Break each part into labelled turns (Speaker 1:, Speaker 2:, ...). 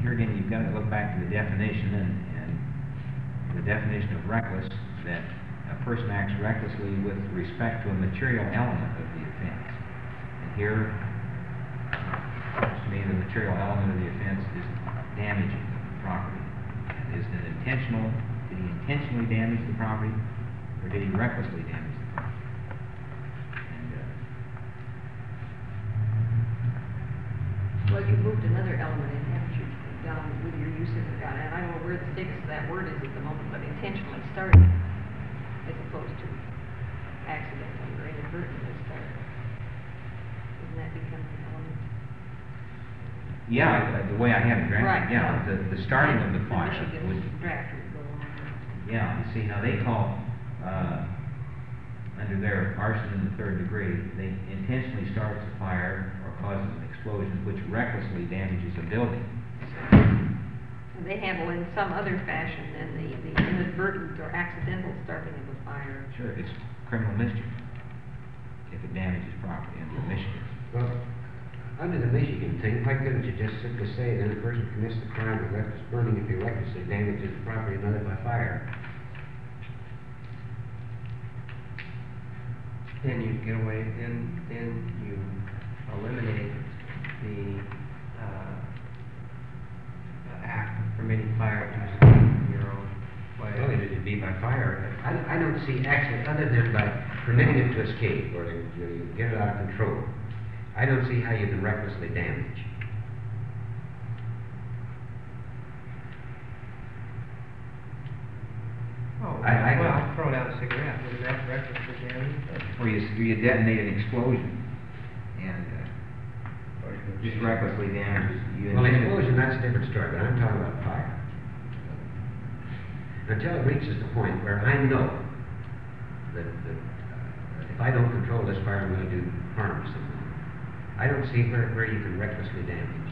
Speaker 1: here again, you've got to look back to the definition, and the definition of reckless, that a person acts recklessly with respect to a material element of the offense. And here, to me, the material element of the offense is damaging of the property. And is it intentional? Did he intentionally damage the property, or did he recklessly damage the property?
Speaker 2: Well, you moved another element in, haven't you, down with your use of it, and I don't know where the status of that word is at the moment, but intentionally starting, as opposed to accidentally or inadvertently starting. Doesn't that become an element?
Speaker 1: Yeah, the way I have it drafted,
Speaker 2: Right,
Speaker 1: yeah, the starting of the fire
Speaker 2: Michigan
Speaker 1: would,
Speaker 2: draft would go along with it.
Speaker 1: yeah, you see, now they call, under their arson in the third degree, they intentionally starts a fire or causes an explosion which recklessly damages a building.
Speaker 2: And they handle in some other fashion than the inadvertent or accidental starting of a fire.
Speaker 1: Sure, it's criminal mischief if it damages property under Michigan.
Speaker 3: Well, under the Michigan thing, why couldn't you just simply say that a person commits the crime of reckless burning if he recklessly damages the property of another by fire?
Speaker 4: Then you get away, then you eliminate the act of permitting fire to escape in your own way.
Speaker 3: Well, it'd be by fire. I don't see actually, other than by permitting it to escape or to get it out of control, I don't see how you can recklessly damage.
Speaker 4: Oh,
Speaker 3: I
Speaker 4: well, throw down a cigarette. Is that reckless damage?
Speaker 1: Or you detonate an explosion and just recklessly damages.
Speaker 3: Well, explosion, that's a different story, but I'm talking about fire. Until it reaches the point where I know that if I don't control this fire, I'm going to do harm to someone. I don't see where you can recklessly damage.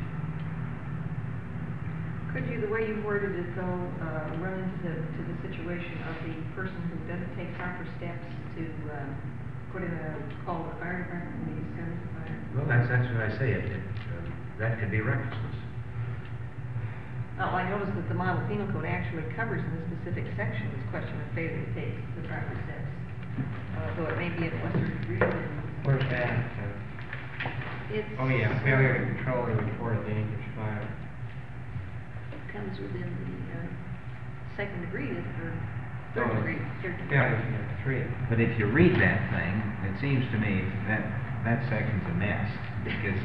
Speaker 2: Could you, the way you worded it though, run into the situation of the person who doesn't take proper steps to put in a call to the fire department when he discovers the fire?
Speaker 3: Well, that's what I say. That could be recklessness.
Speaker 2: Oh, I noticed that the model penal code actually covers in the specific section this question of failure to take the proper steps. Though it may be at a lesser degree than...
Speaker 4: Where's that?
Speaker 2: It's...
Speaker 4: Oh, yeah, failure to control or report a dangerous fire.
Speaker 2: Comes within the second degree, or third
Speaker 4: Oh,
Speaker 2: degree.
Speaker 4: Yeah, it's 3.
Speaker 1: But if you read that thing, it seems to me that section's a mess because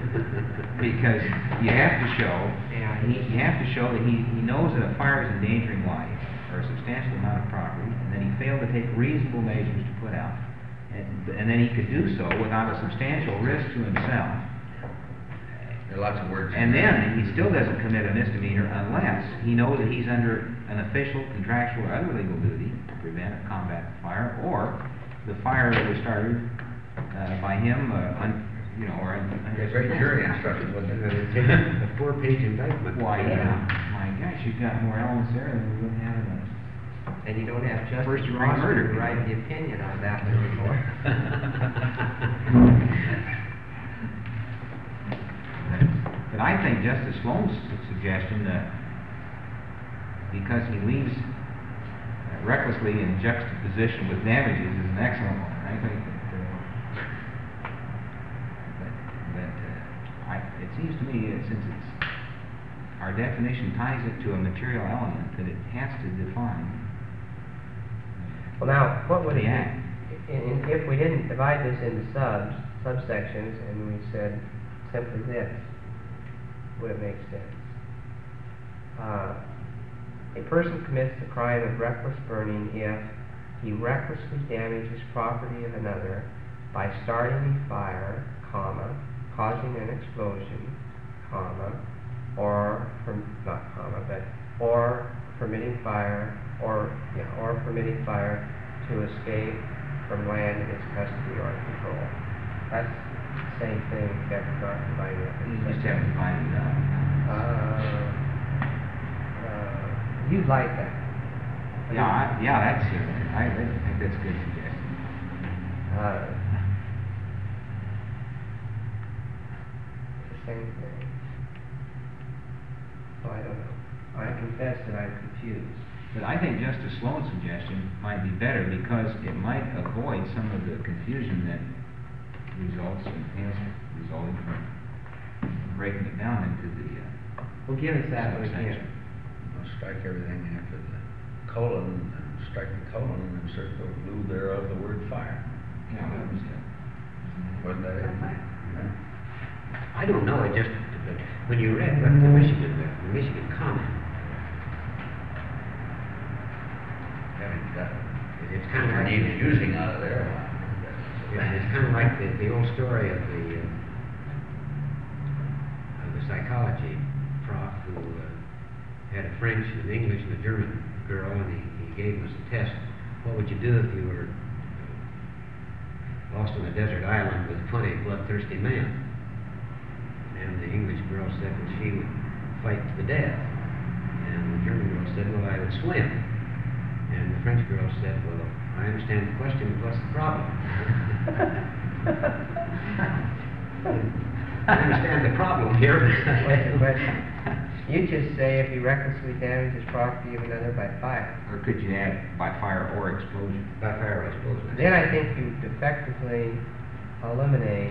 Speaker 1: you have to show that he knows that a fire is endangering life or a substantial amount of property, and then he failed to take reasonable measures to put out, and then he could do so without a substantial risk to himself.
Speaker 5: There are lots of words.
Speaker 1: And then he still doesn't commit a misdemeanor unless he knows that he's under an official, contractual, or other legal duty to prevent or combat the fire, or the fire that was started by him, or
Speaker 5: It's very jury instructions, wasn't it?
Speaker 3: Take a 4-page indictment.
Speaker 1: Why, yeah. My gosh, you've got more elements there than we would have in a...
Speaker 4: And you don't have
Speaker 1: First
Speaker 4: Justice
Speaker 1: degree
Speaker 4: Ross
Speaker 1: murder.
Speaker 4: to write the opinion on that report.
Speaker 1: But I think Justice Sloan's suggestion that because he leaves recklessly in juxtaposition with damages is an excellent one. I think it seems to me, since our definition ties it to a material element, that it has to define
Speaker 4: Well, now, what would
Speaker 1: the
Speaker 4: it
Speaker 1: act.
Speaker 4: be if we didn't divide this into subsections, and we said simply this? Would it make sense? A person commits the crime of reckless burning if he recklessly damages property of another by starting a fire, comma, causing an explosion, comma, or permitting fire, or permitting fire to escape from land in its custody or control. That's the same thing, except not dividing it.
Speaker 1: You just have to divide it up.
Speaker 4: You'd like that.
Speaker 1: Yeah, that's I think that's a good suggestion.
Speaker 4: The same thing. So I don't know. I confess that I'm confused.
Speaker 1: But I think Justice Sloan's suggestion might be better because it might avoid some of the confusion that results and has resulted from breaking it down into the,
Speaker 4: Well, give us that one
Speaker 1: subsection.
Speaker 4: again.
Speaker 5: Well, strike everything after the colon, and strike the colon, and insert the blue there of the word fire.
Speaker 1: Yeah, that was it.
Speaker 5: Wasn't that it? Yeah.
Speaker 3: I don't know, it just, when you read what the Michigan comment, it's kind of like,
Speaker 5: He's using out of there.
Speaker 3: it's kind of like the old story of the psychology prof who had a French, an English, and a German girl, and he gave us a test. What would you do if you were lost on a desert island with 20 bloodthirsty men? And the English girl said that she would fight to the death. And the German girl said, well, I would swim. And the French girl said, well, I understand the question, but what's the problem? I understand the problem here,
Speaker 4: But you just say if he recklessly damages property of another by fire.
Speaker 1: Or could you add by fire or explosion?
Speaker 3: by fire, I suppose.
Speaker 4: Then I think you effectively eliminate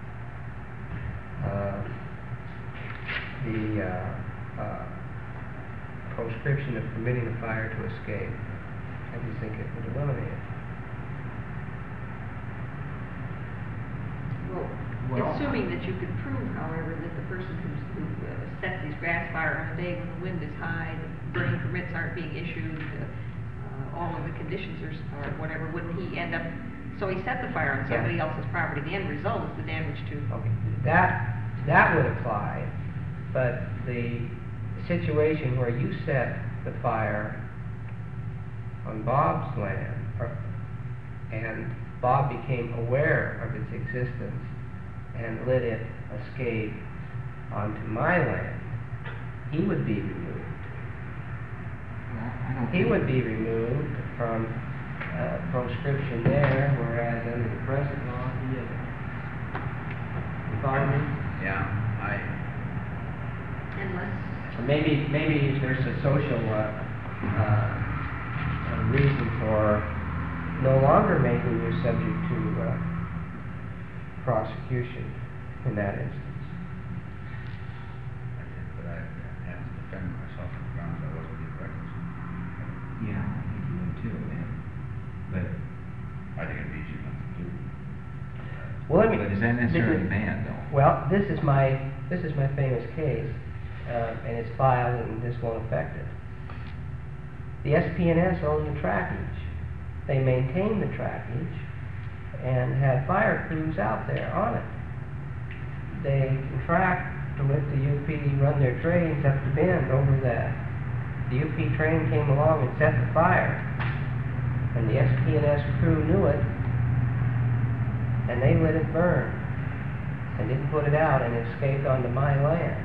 Speaker 4: the proscription of permitting the fire to escape. I just think it would eliminate it.
Speaker 2: Well, assuming that you could prove, however, that the person who sets these grass fire on a day when the wind is high, the burning permits aren't being issued, all of the conditions or whatever, wouldn't he end up, so he set the fire on somebody else's property, the end result is the damage to.
Speaker 4: Okay, that would apply, but the situation where you set the fire on Bob's land, and Bob became aware of its existence and let it escape onto my land, he would be removed.
Speaker 1: Well, I don't
Speaker 4: He
Speaker 1: think-
Speaker 4: would be removed from proscription there, whereas under the present law, he isn't. You follow me?
Speaker 5: Yeah,
Speaker 2: Unless,
Speaker 4: Or maybe there's a social reason for no longer making you subject to prosecution in that instance.
Speaker 5: but I have to defend myself on the grounds I wasn't being reckless.
Speaker 1: Yeah, I think you would too, man. But,
Speaker 5: I think it'd be easy enough to do.
Speaker 4: Well, let me.
Speaker 1: but is that necessarily bad though?
Speaker 4: Well, this is my famous case, and it's filed, and this won't affect it. The SPNS own the trackage. They maintain the trackage and had fire crews out there on it. They contract to let the UP run their trains up the bend over that. The UP train came along and set the fire, and the SPNS crew knew it, and they let it burn and didn't put it out, and it escaped onto my land.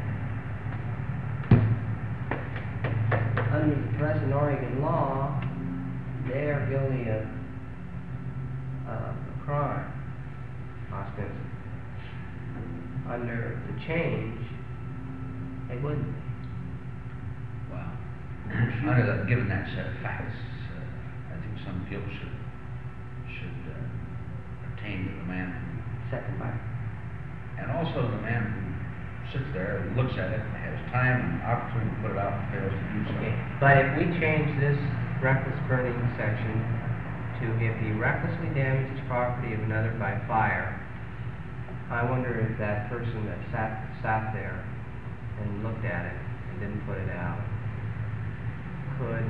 Speaker 4: Under the present Oregon law, they are guilty of a crime, ostensibly. Under the change, they wouldn't be.
Speaker 5: Well, given that set of facts, I think some people should pertain to the man
Speaker 4: Second by.
Speaker 5: and also the man who sits there and looks at it and has time and opportunity to put it out and fails to do so.
Speaker 4: Okay, but if we change this reckless burning section to if he recklessly damages property of another by fire, I wonder if that person that sat there and looked at it and didn't put it out could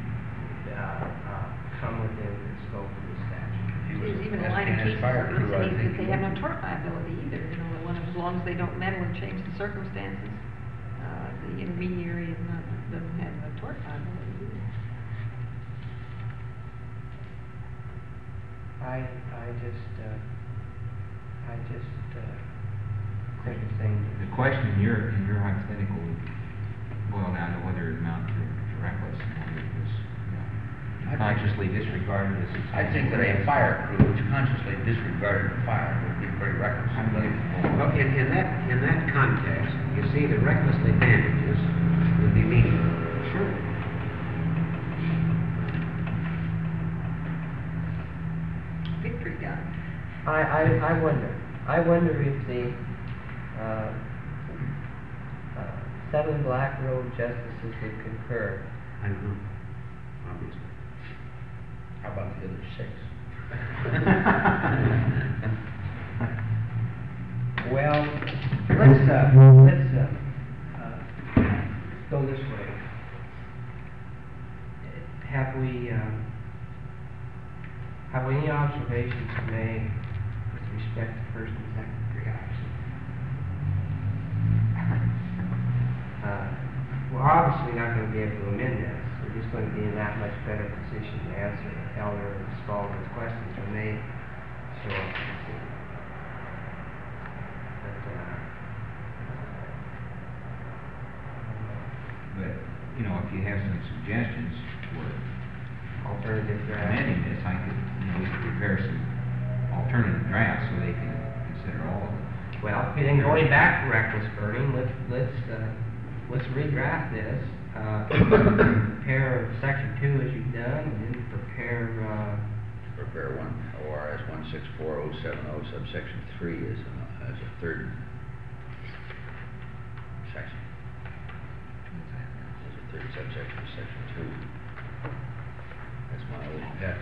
Speaker 4: come within the scope of the statute.
Speaker 5: He was
Speaker 2: there's even a
Speaker 5: an
Speaker 2: line of
Speaker 5: SPNS
Speaker 2: cases
Speaker 5: fire
Speaker 2: that
Speaker 5: crew, I
Speaker 2: say
Speaker 5: think
Speaker 2: that they have no tort liability either, you know, as long as they don't meddle and change the circumstances, the intermediary doesn't have a tort liability either.
Speaker 4: I just think the same.
Speaker 1: The question in your hypothetical would boil down to whether it amounted to reckless and whether it was, consciously disregarded as it's.
Speaker 5: I think that a fire crew which consciously disregarded the fire would be very reckless.
Speaker 1: I believe.
Speaker 3: Well, in that context, you see the recklessly damages would be meaningful.
Speaker 4: Sure.
Speaker 2: Victory gun.
Speaker 4: I wonder if the, 7 Black Road justices would concur.
Speaker 3: I don't know, obviously.
Speaker 5: How about the other 6?
Speaker 4: Well, let's go this way. Have we any observations to make with respect to first and second degree options? We're obviously not going to be able to amend this. We're just going to be in that much better position to answer Elder and Spaulding's questions when they show up.
Speaker 1: But, you know, if you have some suggestions for
Speaker 4: Alternative draft.
Speaker 1: amending this, I could, you know, we could prepare some alternative drafts so they can consider all of them.
Speaker 4: Well, then going back to reckless burning, let's redraft this. Prepare section 2 as you've done, and then prepare,
Speaker 5: Prepare ORS 164070 subsection 3 as a third section. As a third subsection of section 2. That's my old pet.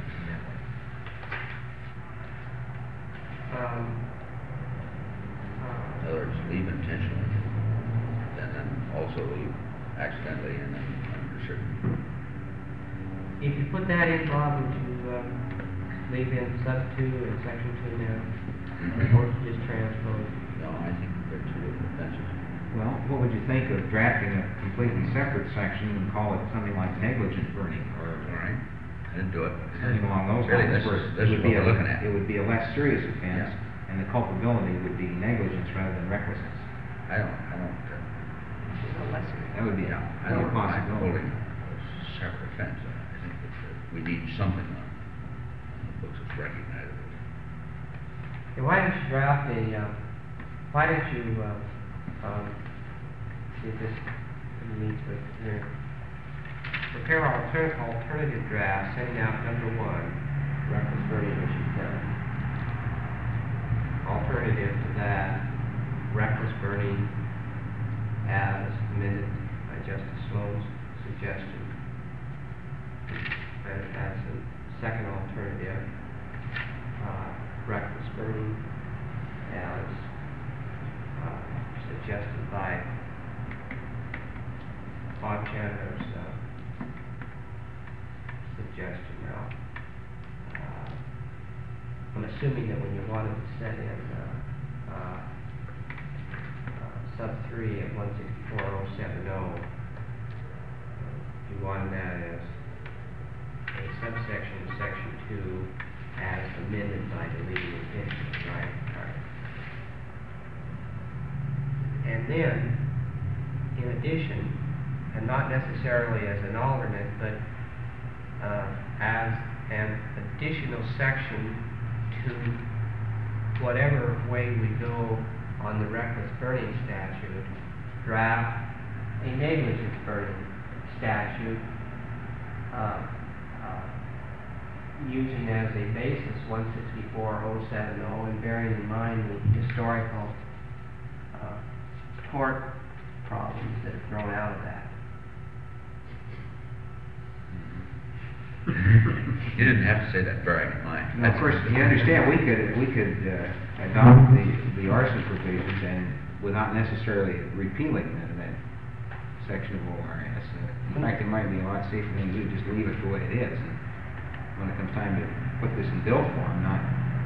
Speaker 5: In other words, leave intentionally, and then also leave accidentally, and then under certain.
Speaker 4: if you put that in, Bob, would you leave in sub 2 and section 2 now? Or just transpose?
Speaker 5: No, I think they're two different offenses.
Speaker 1: Well, what would you think of drafting a completely separate section and call it something like negligent burning, or
Speaker 5: All right, I didn't do it.
Speaker 1: something along those
Speaker 5: Really,
Speaker 1: lines?
Speaker 5: this
Speaker 1: where
Speaker 5: is
Speaker 1: it would
Speaker 5: what
Speaker 1: be
Speaker 5: we're looking at.
Speaker 1: It would be a less serious offense,
Speaker 5: Yeah.
Speaker 1: and the culpability would be negligence rather than recklessness.
Speaker 5: I don't,
Speaker 2: A lesser.
Speaker 1: That would be a
Speaker 5: I don't mind
Speaker 1: possibility.
Speaker 5: holding a separate offense. I think that we need something on the books that's recognizable.
Speaker 4: Okay, why don't you draft see if this meets with here. Prepare alternative draft, sending out number 1, reckless burning as you've done. Alternative to that, reckless burning as amended by Justice Sloan's suggestion. And as a second alternative, reckless burning as suggested by Bob Chandler's suggestion. Now, I'm assuming that when you wanted to set in sub 3 at 164070, you wanted that as a subsection of section 2 as amended by deleting intention, right? And then, in addition, and not necessarily as an alternate, but as an additional section to whatever way we go on the reckless burning statute, draft a negligent burning statute using as a basis 164070 and bearing in mind the historical tort problems that have grown out of that.
Speaker 5: You didn't have to say that, bearing in mind.
Speaker 1: Now, of course, you understand, we could adopt the arson provisions and without necessarily repealing that section of ORS. In fact, it might be a lot safer than to just leave it the way it is. And when it comes time to put this in bill form, not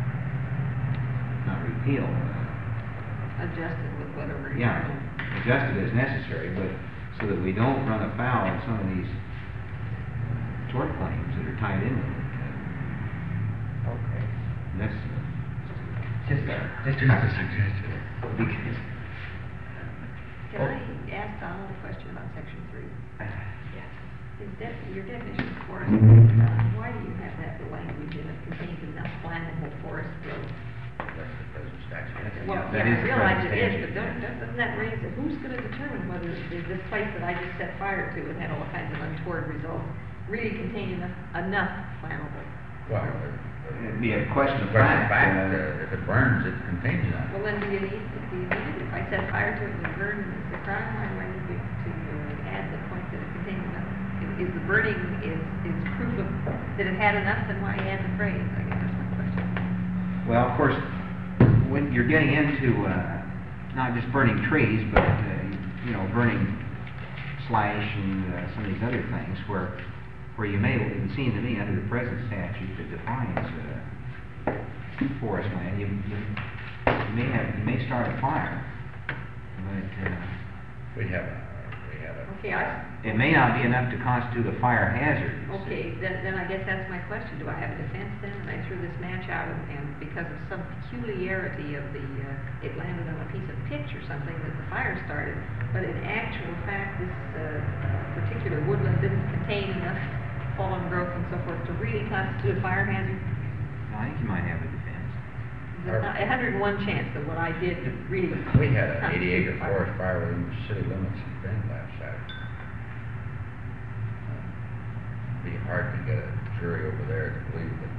Speaker 1: repeal.
Speaker 2: Adjust it with whatever. you
Speaker 1: Yeah,
Speaker 2: want.
Speaker 1: adjust it as necessary, but so that we don't run afoul of some of these tort claims that are tied in with it.
Speaker 4: Okay.
Speaker 1: And that's
Speaker 4: Just a
Speaker 5: suggestion.
Speaker 1: because
Speaker 2: Can I ask Donald a question about section 3?
Speaker 4: yes.
Speaker 2: Your definition of forest, why do you have that language in it contains enough flammable forest growth?
Speaker 5: That's the present statute.
Speaker 2: That's Well,
Speaker 1: that
Speaker 2: yeah,
Speaker 1: is
Speaker 2: I
Speaker 1: the
Speaker 2: realize
Speaker 1: present
Speaker 2: it is,
Speaker 1: statute.
Speaker 2: but doesn't that raise, who's gonna determine whether this place that I just set fire to and had all kinds of untoward results really contained enough flammable?
Speaker 5: Well,
Speaker 1: It'd be a question of
Speaker 5: fact,
Speaker 1: fact.
Speaker 5: if it burns, it contains that.
Speaker 2: Well, then do you need it? If I set fire to it and it burned and it's a crime, why do I need to add the point that it contained enough? Is the burning is proof of, that it had enough, then why add the phrase? I guess that's my question.
Speaker 1: Well, of course, when you're getting into, not just burning trees, but, burning slash and some of these other things where you may, it would seem to me, under the present statute that defines forest land, you may start a fire, but
Speaker 5: We have a,
Speaker 2: Okay,
Speaker 1: it may not be enough to constitute a fire hazard.
Speaker 2: okay, then I guess that's my question. Do I have a defense then? And I threw this match out and because of some peculiarity of it landed on a piece of pitch or something that the fire started. But in actual fact, this particular woodland didn't contain enough fallen growth and so forth to really constitute a fire hazard.
Speaker 1: I think you might have a defense.
Speaker 2: There's not 101 chance that what I did really.
Speaker 5: we had an 80-acre
Speaker 2: constitute a fire.
Speaker 5: forest fire within the city limits in Bend last Saturday. It'd be hard to get a jury over there to believe that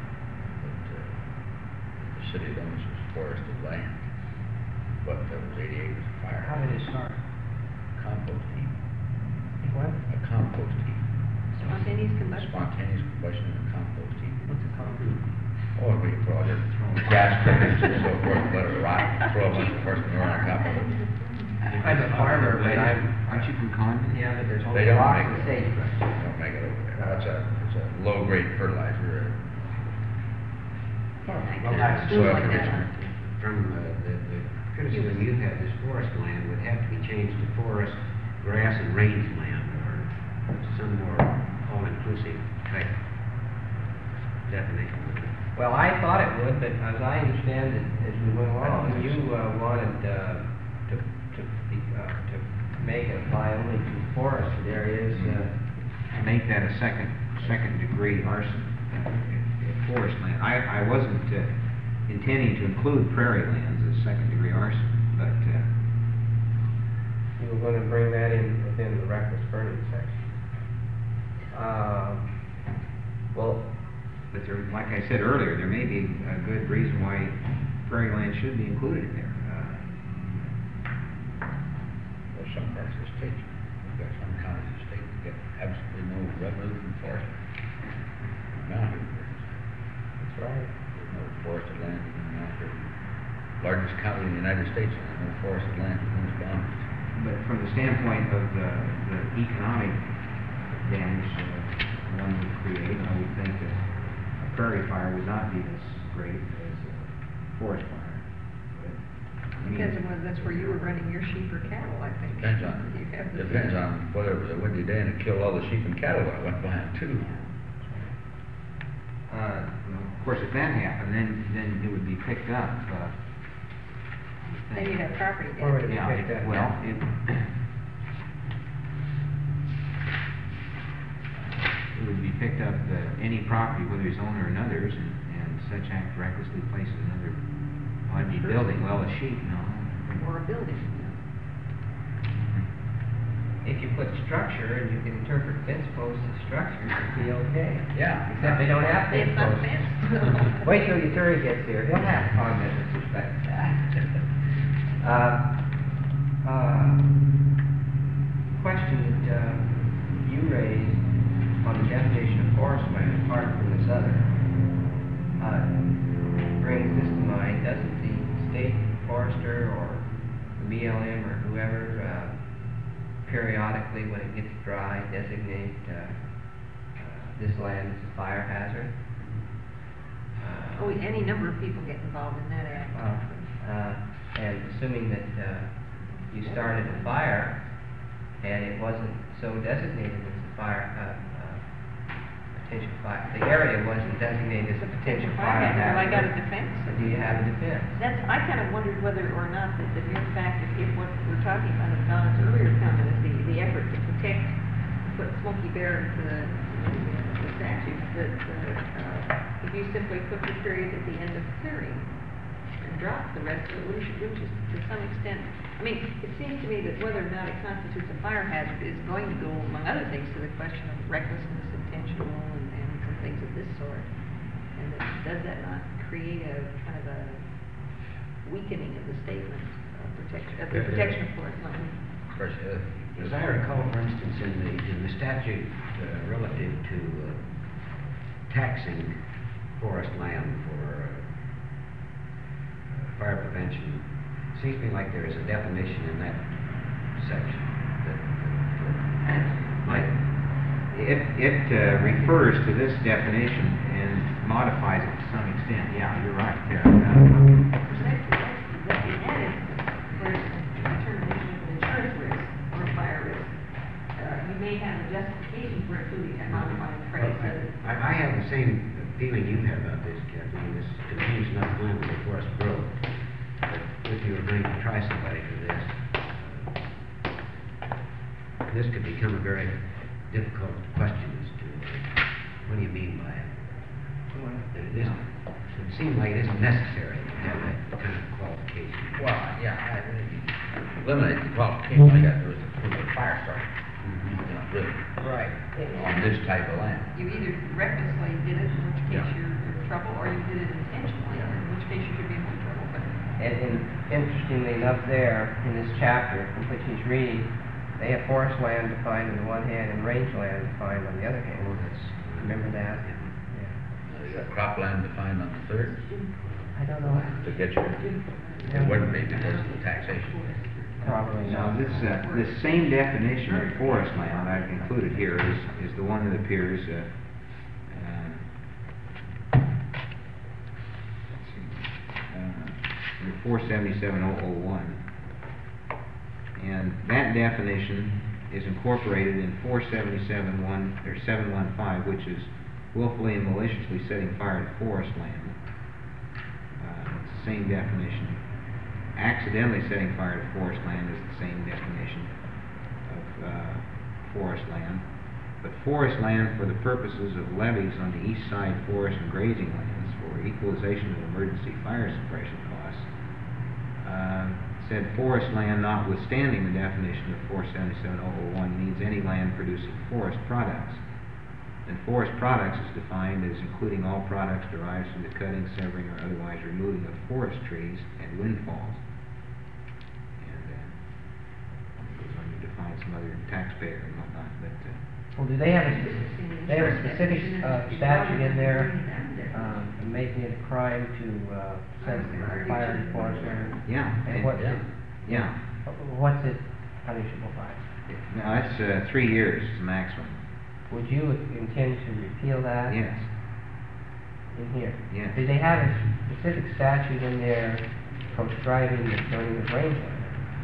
Speaker 5: the city limits was forested land, but there was 80 acres of fire.
Speaker 4: How did it start?
Speaker 5: Compost heap,
Speaker 4: What?
Speaker 5: a compost heap,
Speaker 2: Spontaneous combustion.
Speaker 5: spontaneous combustion in a compost heap.
Speaker 4: What's a compost?
Speaker 5: Oh, we put all your gas credits and so forth, let it rot, throw a bunch of first manure on top of it.
Speaker 4: I'm a farmer, but
Speaker 1: Aren't you from Condon?
Speaker 4: yeah, but there's
Speaker 5: They
Speaker 4: only
Speaker 5: don't
Speaker 4: rocks
Speaker 5: make
Speaker 4: and
Speaker 5: it.
Speaker 4: sagebrush.
Speaker 5: They don't make it over there. It's a low-grade fertilizer.
Speaker 2: Yeah, I
Speaker 4: Well,
Speaker 2: could
Speaker 4: that's
Speaker 2: do it
Speaker 5: soil
Speaker 2: like that.
Speaker 5: conditioner.
Speaker 3: From the criticism you have, this forest land would have to be changed to forest, grass, and rangeland, or some more all-inclusive type definition.
Speaker 4: Well, I thought it would, but as I understand it, as we went along, you wanted to make it apply only to forested areas.
Speaker 1: Make that a second degree arson, forest land. I wasn't intending to include prairie lands as second degree arson, but,
Speaker 4: You were going to bring that in within the reckless burning section. Well,
Speaker 1: but there, like I said earlier, there may be a good reason why prairie land should be included in there.
Speaker 5: There's some parts of the state, we've got some counties of the state that get absolutely no revenue from forest. Mountain,
Speaker 4: that's right.
Speaker 5: there's no forested land in the mountain. Largest county in the United States, and there's no forested land within its boundaries.
Speaker 1: But from the standpoint of the economic damage one would create, I would think that a prairie fire would not be as great as a forest fire. But, I mean,
Speaker 2: Depends on whether that's where you were running your sheep or cattle, I think.
Speaker 5: Depends on,
Speaker 2: You have the-
Speaker 5: depends on whether it was a windy day and it killed all the sheep and cattle that went by it too.
Speaker 1: of course, if that happened, then it would be picked up.
Speaker 2: Then you'd have property
Speaker 4: Or would
Speaker 2: damage.
Speaker 4: it be
Speaker 1: Yeah,
Speaker 4: picked up?
Speaker 1: well, it would be picked up, any property, whether it's owner or another's, and such act recklessly places another, well, it'd be building, well, a sheep, no.
Speaker 2: Or a building,
Speaker 4: If you put structure and you can interpret fence posts as structures, it'd be okay.
Speaker 5: Yeah.
Speaker 4: Except they don't have fence
Speaker 2: It's not a
Speaker 4: posts.
Speaker 2: fence.
Speaker 4: Wait till your Terry gets here, he'll have on this respect. Question that you raised on the definition of forest land, apart from this other, brings this to mind. Doesn't the state forester or the BLM or whoever periodically, when it gets dry, designate this land as a fire hazard?
Speaker 2: Oh, any number of people get involved in that act.
Speaker 4: And assuming that you started a fire and it wasn't so designated as a fire, potential fire, the area wasn't designated as a potential fire
Speaker 2: Have I got a
Speaker 4: hazard,
Speaker 2: defense?
Speaker 4: do you have a defense?
Speaker 2: That's, I kind of wondered whether or not that the mere fact if what we're talking about is Donna's earlier comment is the effort to protect, put Smoky Bear into the statute, that if you simply put the period at the end of clearing and drop the rest of it, which is to some extent, I mean, it seems to me that whether or not it constitutes a fire hazard is going to go, among other things, to the question of recklessness, intentional, and some things of this sort. And that, does that not create a kind of a weakening of the statement of protection of forest land?
Speaker 5: Of course,
Speaker 3: As I recall, for instance, in the statute relative to taxing forest land for fire prevention, it seems to me like there is a definition in that section
Speaker 1: It refers to this definition and modifies it to some extent. Yeah, you're right there.
Speaker 2: That is, for determination of an insurance risk or a fire risk. You may have a justification for including a modified phrase.
Speaker 3: I have the same feeling you have about this, Kathleen. This continues not land with the forest growth. But if you were going to try somebody for this could become a very difficult question as to what do you mean by it. It seems like it isn't necessary to have that kind of qualification.
Speaker 5: well, yeah, eliminate the qualification, all you got to do is put a fire starter. You know, really,
Speaker 4: Right.
Speaker 5: on this type of land.
Speaker 2: You either recklessly did it, in which case
Speaker 5: Yeah.
Speaker 2: you're in trouble, or you did it intentionally, in which case you should be in more trouble. But
Speaker 4: And interestingly enough there, in this chapter from which he's reading, they have forest land defined on the one hand and rangeland defined on the other hand. Remember that? Yeah.
Speaker 5: You got cropland defined on the third,
Speaker 4: I don't know.
Speaker 5: to get your, it wouldn't be because of the taxation.
Speaker 4: Probably
Speaker 1: Now,
Speaker 4: not.
Speaker 1: this same definition of forest land I've included here is the one that appears, in 477.001. And that definition is incorporated in 477.1 or 715, which is willfully and maliciously setting fire to forest land. It's the same definition. Accidentally setting fire to forest land is the same definition of forest land. But forest land for the purposes of levies on the east side forest and grazing lands for equalization of emergency fire suppression costs, said forest land notwithstanding the definition of 477.001 means any land producing forest products. And forest products is defined as including all products derived from the cutting, severing, or otherwise removing of forest trees and windfalls. And goes on to define some other taxpayer and whatnot. But
Speaker 4: Well, do they have a specific statute in there making it a crime to set fire in forest land?
Speaker 1: yeah,
Speaker 4: And what's it,
Speaker 1: yeah.
Speaker 4: what's it punishable by?
Speaker 1: Now that's 3 years is the maximum.
Speaker 4: Would you intend to repeal that
Speaker 1: Yes.
Speaker 4: in here?
Speaker 1: Yes.
Speaker 4: Do they have a specific statute in there proscribing the burning of rangeland?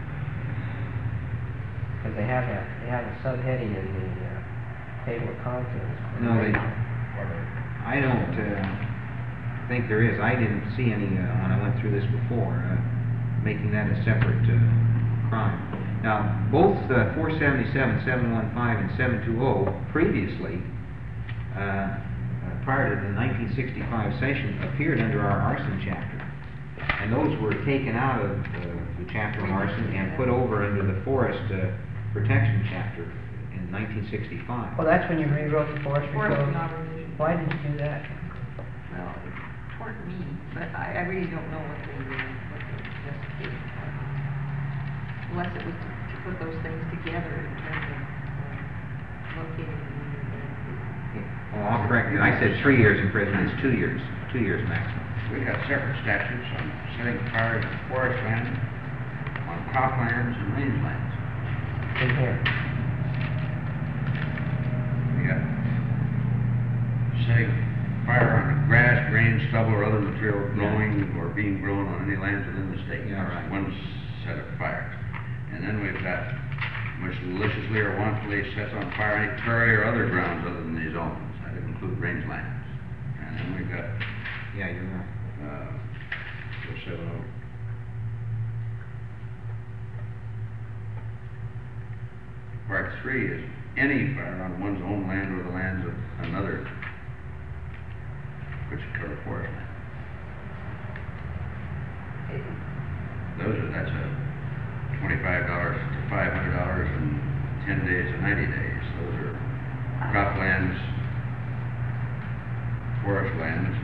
Speaker 4: Because they have a subheading in the table of contents.
Speaker 1: No, I don't think there is. I didn't see any when I went through this before, making that a separate crime. Now, both 477, 715, and 720 previously, prior to the 1965 session, appeared under our arson chapter. And those were taken out of the chapter on arson and put over under the forest protection chapter in 1965.
Speaker 4: Well, that's when you rewrote the forestry
Speaker 2: Forest
Speaker 4: code.
Speaker 2: authorization.
Speaker 4: Why did you do that?
Speaker 2: Well, it weren't me, but I really don't know what the justification was. Unless it was to put those things together in terms of locating them.
Speaker 1: Well, I'll correct you. I said 3 years in prison. It's 2 years. 2 years maximum.
Speaker 5: We got separate statutes on setting fire to forest land, on croplands and rangelands.
Speaker 4: In here?
Speaker 5: We got setting fire on grass, grain, stubble, or other material growing or being grown on any lands within the state.
Speaker 1: Yeah, right.
Speaker 5: One set of fires. And then we've got which maliciously or wantonly sets on fire any prairie or other grounds other than these zones. That would include rangelands. And then we've got
Speaker 1: Yeah, you're right.
Speaker 5: 470. Part 3 is any fire on one's own land or the lands of another, which occur forest land. That's a $25 to $500 and 10 days to 90 days. Those are croplands, forest lands.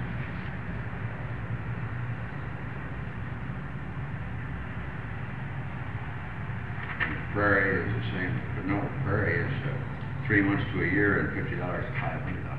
Speaker 5: And prairie is the same, but no, prairie is 3 months to a year and $50 to $500.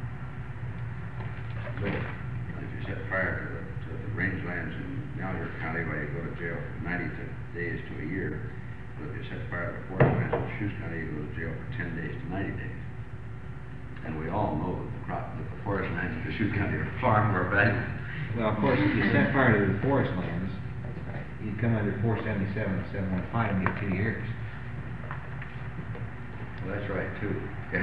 Speaker 5: So, if you set fire to the rangelands in Malheur County, where you go to jail for 90 days to a year. But if you set fire to forest lands in Shoes County, you go to jail for 10 days to 90 days. And we all know that the forest lands in Shoes County are far more valuable.
Speaker 1: Well, of course, if you set fire to the forest lands, you'd come under 477 and 715 and get 2 years.
Speaker 5: Well, that's right, too.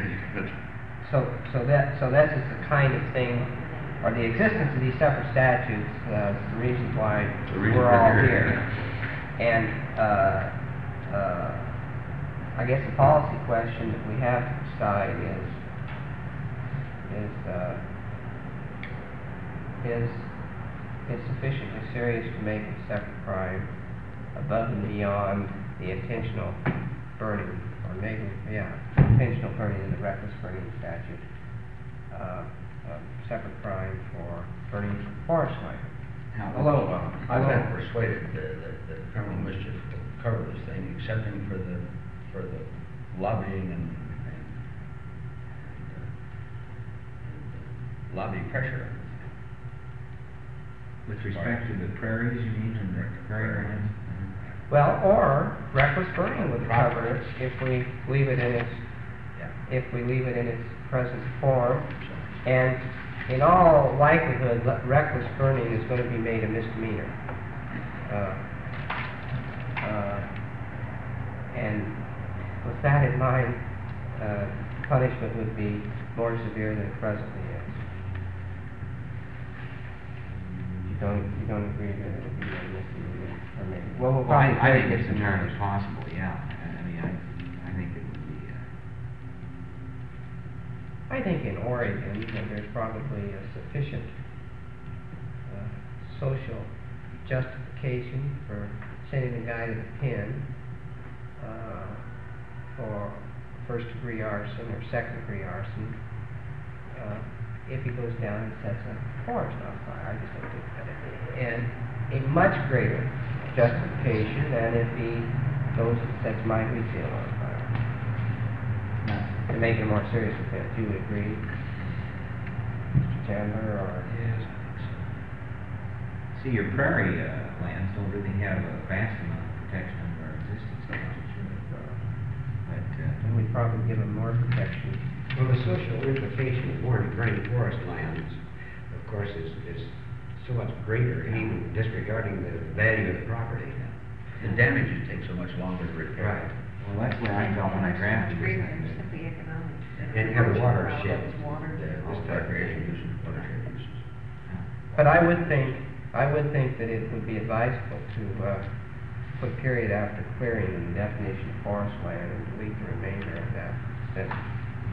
Speaker 4: So that's just the kind of thing, or the existence of these separate statutes, the reasons why we're all here. And I guess the policy question that we have to decide is sufficiently serious to make it a separate crime above and beyond the intentional burning, or maybe, intentional burning in the reckless burning statute. A separate crime for burning forest land.
Speaker 3: Although I've been persuaded that criminal mischief will cover this thing, excepting for the lobbying and lobby pressure.
Speaker 1: With respect to the prairies, you mean, and the prairie lands?
Speaker 4: Well, or reckless burning would cover it if we leave it in its present form. And in all likelihood, reckless burning is going to be made a misdemeanor. And with that in mind, punishment would be more severe than it presently is. You don't agree that it would be a misdemeanor? Or maybe, well,
Speaker 1: I think it's entirely possible, yeah. I mean, I think it would be...
Speaker 4: I think in Oregon, there's probably a sufficient social justification for sending a guy to the pen for first-degree arson or second-degree arson if he goes down and sets a forest on fire. I just don't think that and a much greater justification than if he goes and sets my wheat field on fire. To make it a more serious offense, you would agree, Mr. Chandler, or?
Speaker 3: Yes, I think so.
Speaker 1: See, your prairie lands don't really have a vast amount of protection under our existing statutes, really. But,
Speaker 4: We'd probably give them more protection.
Speaker 3: Well, the social implication of burning forest lands, of course, is so much greater, even disregarding the value of the property. The damages take so much longer to repair.
Speaker 1: well, that's where I felt when I drafted this
Speaker 2: Greater
Speaker 1: thing.
Speaker 2: than simply economic.
Speaker 3: And you have a watershed.
Speaker 2: Water.
Speaker 3: This recreation use and watershed uses.
Speaker 4: But I would think that it would be advisable to put period after clearing in the definition of forest land and delete the remainder of that sentence.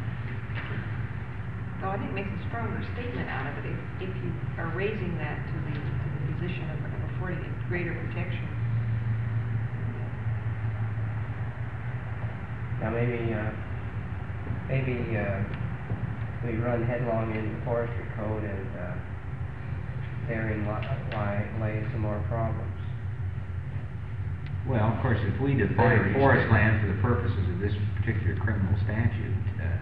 Speaker 2: No, I think it makes a stronger statement out of it if you are raising that to the position of affording it greater protection.
Speaker 4: Now maybe we run headlong into the forestry code and therein lay some more problems.
Speaker 1: Well, of course, if we define forest land for the purposes of this particular criminal statute,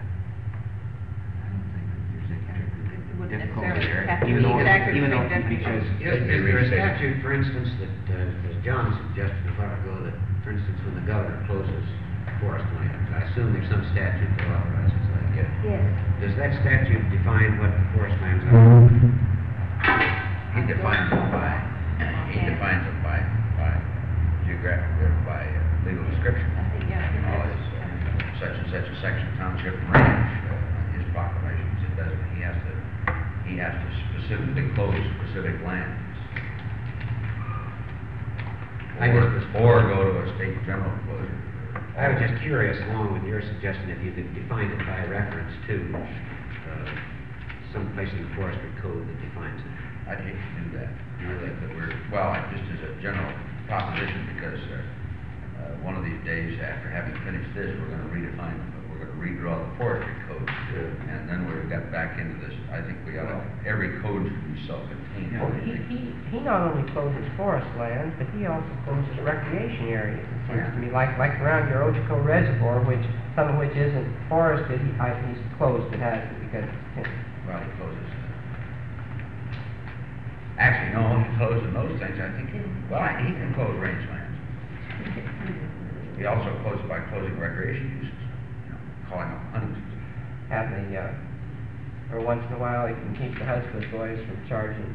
Speaker 1: I don't think that there's any
Speaker 2: It wouldn't
Speaker 1: difficulty
Speaker 2: necessarily
Speaker 1: there.
Speaker 2: have to
Speaker 1: Even
Speaker 2: be
Speaker 1: though,
Speaker 2: exactly
Speaker 1: even
Speaker 2: the
Speaker 1: though,
Speaker 2: same
Speaker 1: because...
Speaker 3: Is there a statute, for instance, that, as John suggested a while ago, that, for instance, when the governor closes forest lands, I assume there's some statute that authorizes that?
Speaker 2: Yes.
Speaker 3: Does that statute define what the forest lands are?
Speaker 5: He defines it by geographic, by legal description.
Speaker 2: I think, yeah.
Speaker 5: All his, such and such a section, township, and range, his proclamations, it doesn't, he has to specifically close specific lands. Or go to a state general closure.
Speaker 3: I was just curious, along with your suggestion, if you could define it by reference to some place in the forestry code that defines it.
Speaker 5: I'd hate to do that. Just as a general proposition because, one of these days after having finished this, we're gonna redefine, we're gonna redraw the forestry code. And then we've got back into this, I think we ought to, every code should be self-contained.
Speaker 1: Yeah.
Speaker 4: He not only closes forest lands, but he also closes recreation areas, it seems to me, like around your Ochoco Reservoir, which, some of which isn't forested, he's closed it, hasn't he, because it's
Speaker 5: Well, he closes. Actually, no, he closes those things, I think, well, he can close rangelands. He also closes by closing recreation uses, calling them hunting season.
Speaker 4: have or once in a while, he can keep the husband boys from charging,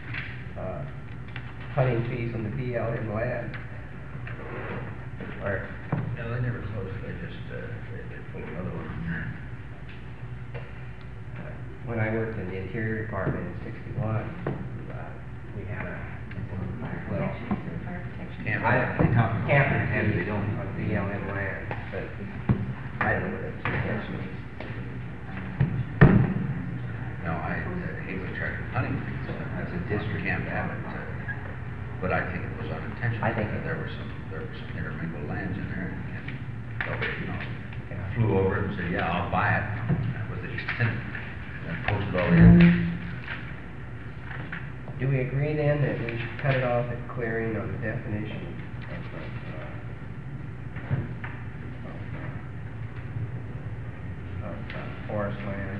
Speaker 4: hunting fees on the BLM land. Or,
Speaker 5: No, they never close, they just, they pull another one.
Speaker 4: when I worked in the Interior Department in '61, we had a, well,
Speaker 5: Camp.
Speaker 4: camper
Speaker 1: And they
Speaker 4: fee
Speaker 1: don't.
Speaker 4: on BLM land, but I don't know what it's intentionally.
Speaker 5: No, he was charging hunting fees,
Speaker 1: That's a district.
Speaker 5: Camp Abbott, but I think it was unintentional.
Speaker 4: I think it-
Speaker 5: There were some intermingled lands in there, and,
Speaker 4: Yeah.
Speaker 5: flew over and said, yeah, I'll buy it, with the intent, and posted all the,
Speaker 4: Do we agree then that we should cut it off at clearing on the definition of forest land?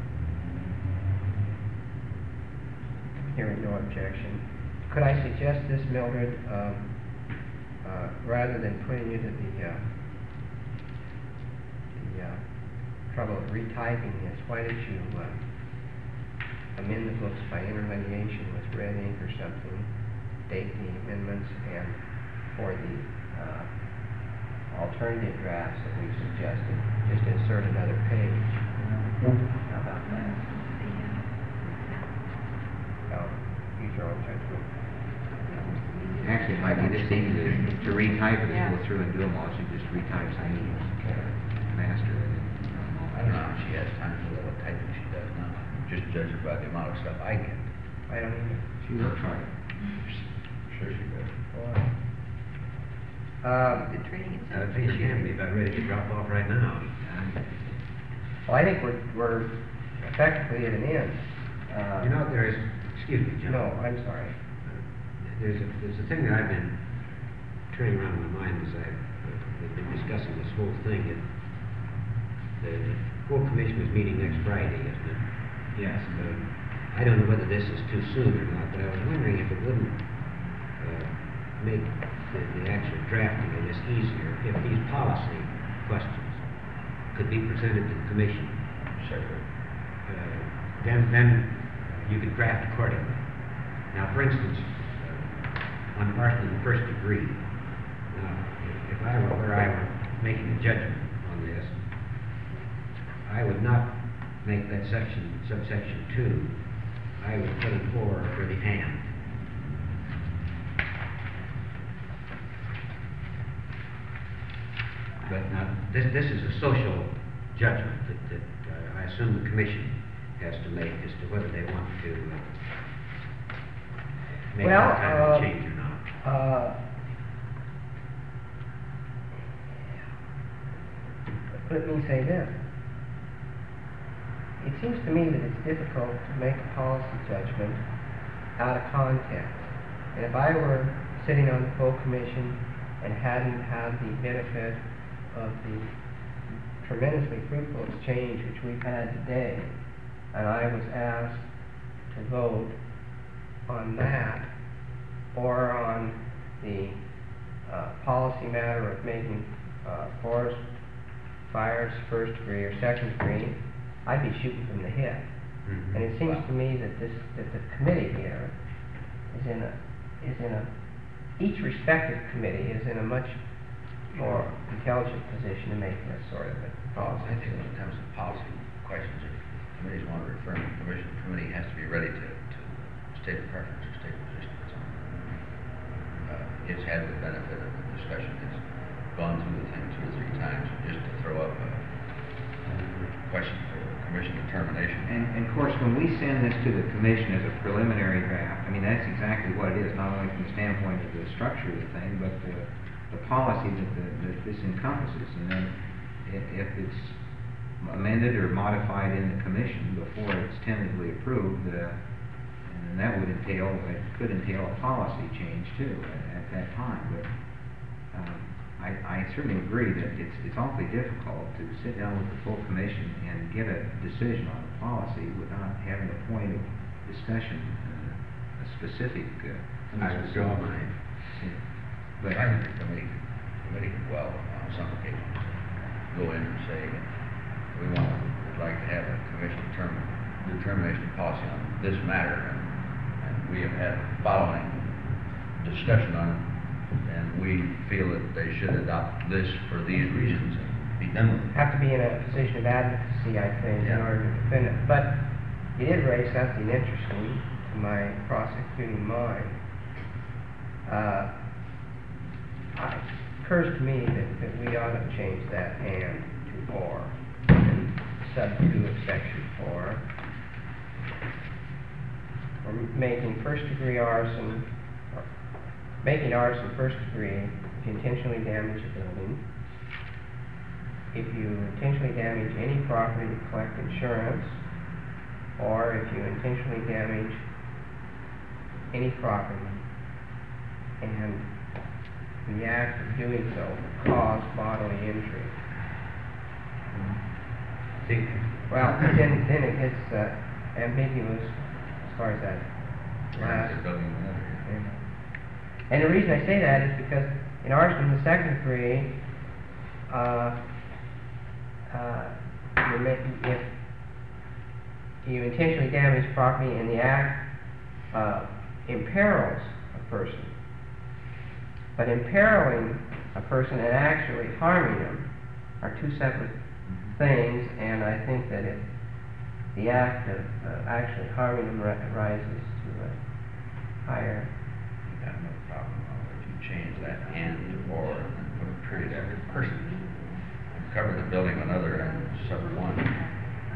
Speaker 4: Hearing no objection. Could I suggest this, Mildred, rather than putting you to the trouble of retyping this, why don't you amend the books by interlineation with red ink or something, date the amendments, and for the alternative drafts that we've suggested, just insert another page. How about that? Use your own judgment.
Speaker 1: Actually, it might be this easy to retype it, as you go through and do them all, so you just retype something, master it.
Speaker 5: I don't know how she has time for all the typing she does now, just judge her by the amount of stuff I get.
Speaker 4: I don't even.
Speaker 1: She works hard.
Speaker 5: Sure she does.
Speaker 2: The training
Speaker 3: I
Speaker 2: itself.
Speaker 3: think she had me about ready to drop off right now.
Speaker 4: Well, I think we're effectively at an end.
Speaker 3: You know, there's, excuse me, John.
Speaker 4: No, I'm sorry.
Speaker 3: There's a thing that I've been turning around in my mind as we've been discussing this whole thing. The full commission is meeting next Friday, isn't it?
Speaker 1: Yes.
Speaker 3: I don't know whether this is too soon or not, but I was wondering if it wouldn't make the actual drafting of this easier if these policy questions could be presented to the commission.
Speaker 5: Certainly.
Speaker 3: Then you could draft accordingly. Now, for instance, on arson in the first degree, now, if I were making a judgment on this, I would not make that subsection 2, I would put it for the and. But now, this is a social judgment that I assume the commission has to make as to whether they want to make that kind of change or not.
Speaker 4: Let me say this. It seems to me that it's difficult to make a policy judgment out of context. And if I were sitting on the full commission and hadn't had the benefit of the tremendously fruitful exchange which we've had today, and I was asked to vote on that or on the policy matter of making forest fires first degree or second degree, I'd be shooting from the hip.
Speaker 3: Mhm.
Speaker 4: And it seems to me that the committee here is in a each respective committee is in a much more intelligent position to make this sort of a policy
Speaker 5: I think when
Speaker 4: decision.
Speaker 5: it comes to policy questions, if committees want to refer them to the commission, the committee has to be ready to state a preference or state a position of its own. It's had the benefit of the discussion, it's gone through the thing 2 or 3 times, just to throw up a question for the commission determination.
Speaker 1: And of course, when we send this to the commission as a preliminary draft, I mean, that's exactly what it is, not only from the standpoint of the structure of the thing, but the policy that this encompasses. And then if it's amended or modified in the commission before it's tentatively approved, and that would entail, it could entail a policy change too at that time. But I certainly agree that it's awfully difficult to sit down with the full commission and get a decision on a policy without having a point of discussion, a specific.
Speaker 3: I withdraw mine.
Speaker 1: But
Speaker 5: I think the committee could well, on some occasions, go in and say, we'd like to have a commission determination policy on this matter, and we have had following discussion on it, and we feel that they should adopt this for these reasons and be done with it.
Speaker 4: Have to be in a position of advocacy, I think, in
Speaker 5: Yeah.
Speaker 4: order to defend it. But you did raise something interesting to my prosecuting mind. It occurs to me that we ought to change that and to or, in sub 2 of section 4. We're making first degree arson, or making arson first degree if you intentionally damage a building. If you intentionally damage any property to collect insurance, or if you intentionally damage any property and in the act of doing so cause bodily injury.
Speaker 3: Think,
Speaker 4: Well, then it gets ambiguous as far as that last.
Speaker 5: The building and other.
Speaker 4: Yeah. And the reason I say that is because in arson in the second degree, if you intentionally damage property and the act imperils a person, but imperiling a person and actually harming them are two separate things, and I think that if the act of actually harming them rises to a higher.
Speaker 5: I got no problem if you change that and to or and then put a period after person. Cover the building and other in sub 1.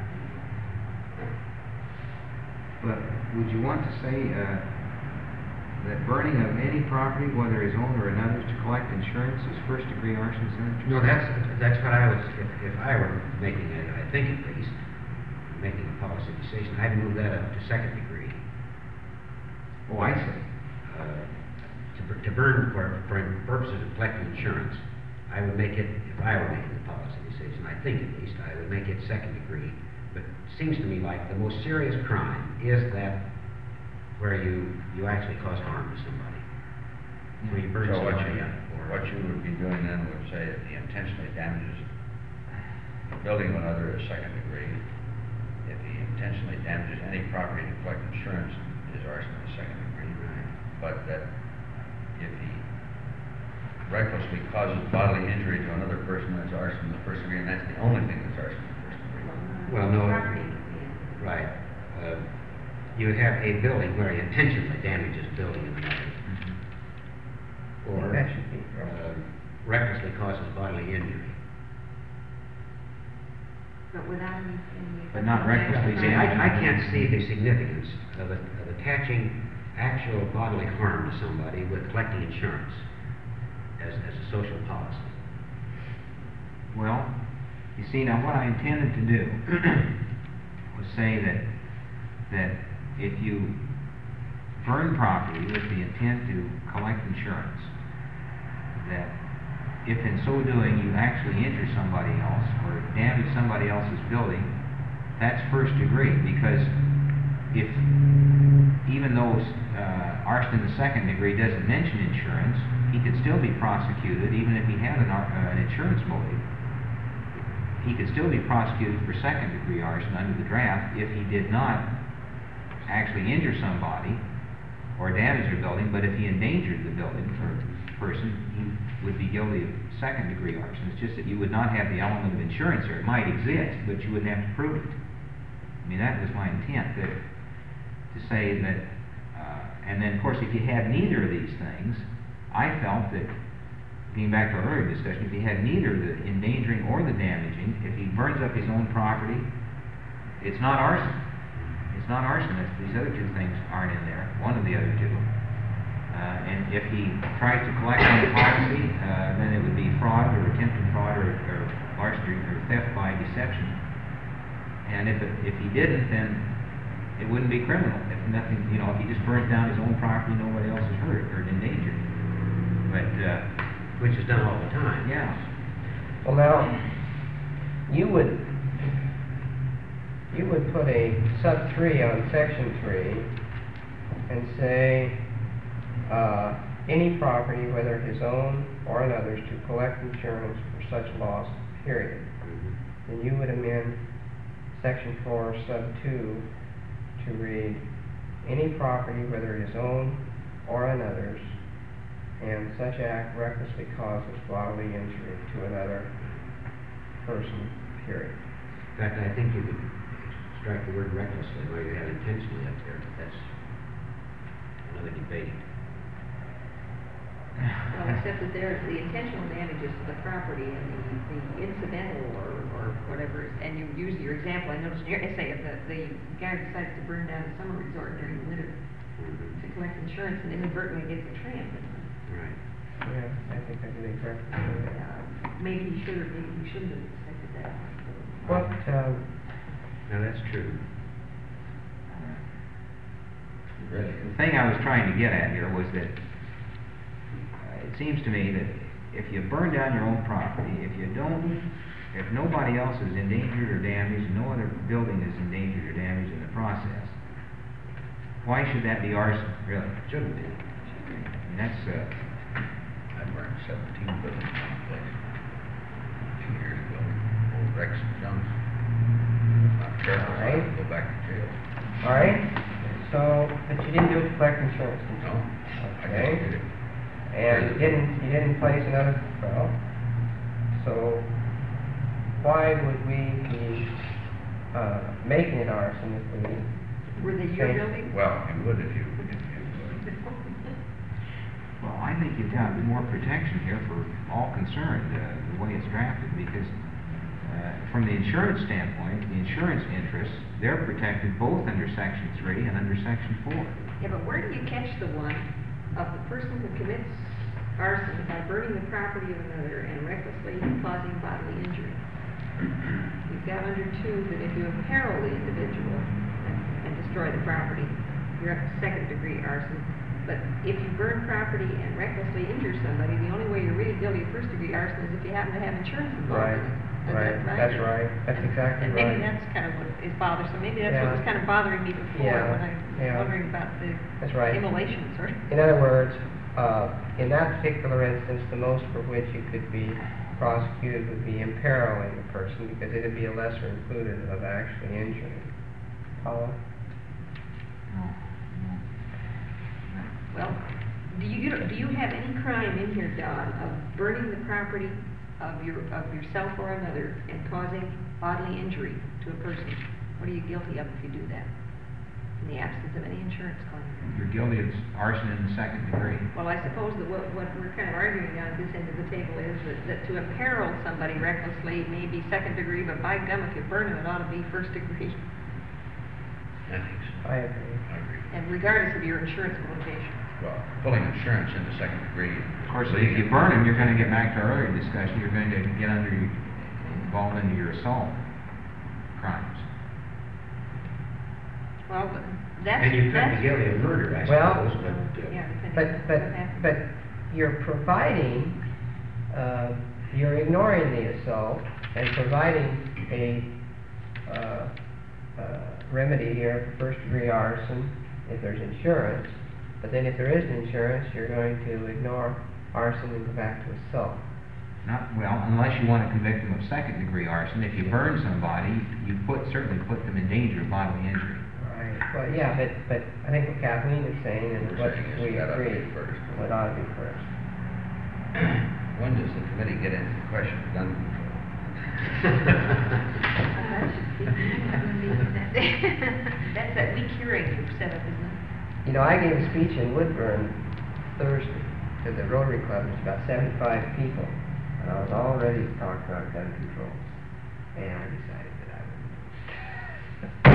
Speaker 1: But would you want to say that burning of any property, whether his own or another's, to collect insurance is first degree arson?
Speaker 3: no, that's what I was, if I were making it, I think at least, making a policy decision, I'd move that up to second degree.
Speaker 1: Oh, I see.
Speaker 3: To burn for purposes of collecting insurance, I would make it, if I were making the policy decision, I think at least, I would make it second degree. But it seems to me like the most serious crime is that where you actually cause harm to somebody. Where you burn
Speaker 5: So
Speaker 3: somebody up.
Speaker 5: what you would be doing then would say that he intentionally damages the building of another is second degree. If he intentionally damages any property to collect insurance, is arson the second degree.
Speaker 3: Right.
Speaker 5: But that if he recklessly causes bodily injury to another person, that's arson the first degree, and that's the only thing that's arson the first degree.
Speaker 3: Well, no,
Speaker 2: Property, yeah.
Speaker 3: right. You would have a building where he intentionally damages a building of another. Or
Speaker 4: That should be.
Speaker 3: recklessly causes bodily injury.
Speaker 2: But without any.
Speaker 1: But not recklessly
Speaker 3: See,
Speaker 1: damaging.
Speaker 3: I can't see the significance of attaching actual bodily harm to somebody with collecting insurance as a social policy.
Speaker 1: Well, you see, now what I intended to do was say that if you burn property with the intent to collect insurance, that if in so doing you actually injure somebody else or damage somebody else's building, that's first degree, because if, even though arson in the second degree doesn't mention insurance, he could still be prosecuted even if he had an insurance motive. He could still be prosecuted for second degree arson under the draft if he did not actually injure somebody or damage a building, but if he endangered the building or person, he would be guilty of second degree arson. It's just that you would not have the element of insurance there. It might exist, but you wouldn't have to prove it. I mean, that was my intent, to say that, and then of course if you had neither of these things, I felt that, getting back to our earlier discussion, if he had neither the endangering or the damaging, if he burns up his own property it's not arson. It's not arson if these other two things aren't in there, one of the other two. And if he tries to collect on the policy, then it would be fraud or attempted fraud or larceny or theft by deception. And if he didn't, then it wouldn't be criminal. If nothing, you know, if he just burns down his own property, nobody else is hurt or endangered. But
Speaker 3: Which is done all the time.
Speaker 1: yeah,
Speaker 4: Well, now, you would put a sub 3 on section 3 and say, any property, whether his own or another's, to collect insurance for such loss, period. Then you would amend section 4, sub 2, to read, any property, whether his own or another's, and such act recklessly causes bodily injury to another person, period.
Speaker 3: In fact, I think you could strike the word recklessly, where you have intentionally up there, but that's another debate.
Speaker 2: Well, except that there's the intentional damages to the property and the incidental or whatever, and you use your example, I noticed in your essay, of the guy decides to burn down a summer resort during the winter to collect insurance and inadvertently gets a tramp.
Speaker 3: Right.
Speaker 4: Yeah, I think I did exactly.
Speaker 2: Maybe he should or maybe he shouldn't have expected that.
Speaker 4: What,
Speaker 3: Now, that's true.
Speaker 1: the thing I was trying to get at here was that it seems to me that if you burn down your own property, if nobody else is endangered or damaged, no other building is endangered or damaged in the process, why should that be arson, really?
Speaker 3: Shouldn't be.
Speaker 1: I mean, that's,
Speaker 5: I burned 17 buildings complex a few years ago. Old Rex and Jones. Not careful,
Speaker 4: All right.
Speaker 5: I'd go back to jail.
Speaker 4: all right, so, but you didn't do it to collect insurance.
Speaker 5: No, I
Speaker 4: Okay.
Speaker 5: just did it.
Speaker 4: And you didn't place another, well, so why would we be, making it arson if we?
Speaker 2: Were they your
Speaker 4: Same.
Speaker 2: building?
Speaker 5: Well, you would if you
Speaker 1: well, I think you've got more protection here for all concerned, the way it's drafted, because from the insurance standpoint, the insurance interests, they're protected both under Section 3 and under Section 4.
Speaker 2: Yeah, but where do you catch the one of the person who commits arson by burning the property of another and recklessly causing bodily injury? You've got under 2 that if you imperil the individual and destroy the property, you're up to second-degree arson. But if you burn property and recklessly injure somebody, the only way you're really guilty of first-degree arson is if you happen to have insurance involved in it. Is that
Speaker 4: That's right, that's exactly
Speaker 2: And
Speaker 4: right.
Speaker 2: maybe that's kind of what is bothersome. Maybe that's what was kind of bothering me before
Speaker 4: Yeah,
Speaker 2: when I was
Speaker 4: yeah.
Speaker 2: wondering about the
Speaker 4: That's right.
Speaker 2: immolations or.
Speaker 4: In other words, in that particular instance, the most for which you could be prosecuted would be imperiling the person, because it would be a lesser included of actually injuring. Paula?
Speaker 2: Well, do you have any crime in here, Don, of burning the property of yourself or another and causing bodily injury to a person? What are you guilty of if you do that? In the absence of any insurance claim?
Speaker 1: You're guilty of arson in the second degree.
Speaker 2: Well, I suppose that what we're kind of arguing down at this end of the table is that to imperil somebody recklessly may be second degree, but by gum, if you burn them, it ought to be first degree.
Speaker 5: I think so.
Speaker 4: I agree.
Speaker 5: I agree.
Speaker 2: And regardless of your insurance quotation.
Speaker 5: Well, pulling insurance into second degree.
Speaker 1: Of course, if you burn them, you're going to get back to our earlier discussion, you're going to get involved into your assault crimes.
Speaker 2: Well, that's.
Speaker 3: And you could be guilty of murder, I
Speaker 4: Well,
Speaker 3: suppose, but,
Speaker 2: Yeah, depending
Speaker 4: But,
Speaker 2: on
Speaker 4: but,
Speaker 2: what happens.
Speaker 4: but you're providing, you're ignoring the assault and providing a remedy here for first degree arson if there's insurance. But then if there isn't insurance, you're going to ignore arson and go back to assault.
Speaker 1: Well, unless you want to convict them of second degree arson, if you burn somebody, you certainly put them in danger of bodily injury.
Speaker 4: Right. Well, yeah, but I think what Kathleen is saying and
Speaker 5: We're
Speaker 4: what
Speaker 5: saying is
Speaker 4: we
Speaker 5: that ought to be
Speaker 4: agree,
Speaker 5: first.
Speaker 4: what ought to be first.
Speaker 5: When does the committee get into the question of gun control?
Speaker 2: That's that weak hearing you've set up, isn't it?
Speaker 4: You know, I gave a speech in Woodburn Thursday to the Rotary Club. There's about 75 people, and I was all ready to talk about gun control. And I decided that I would.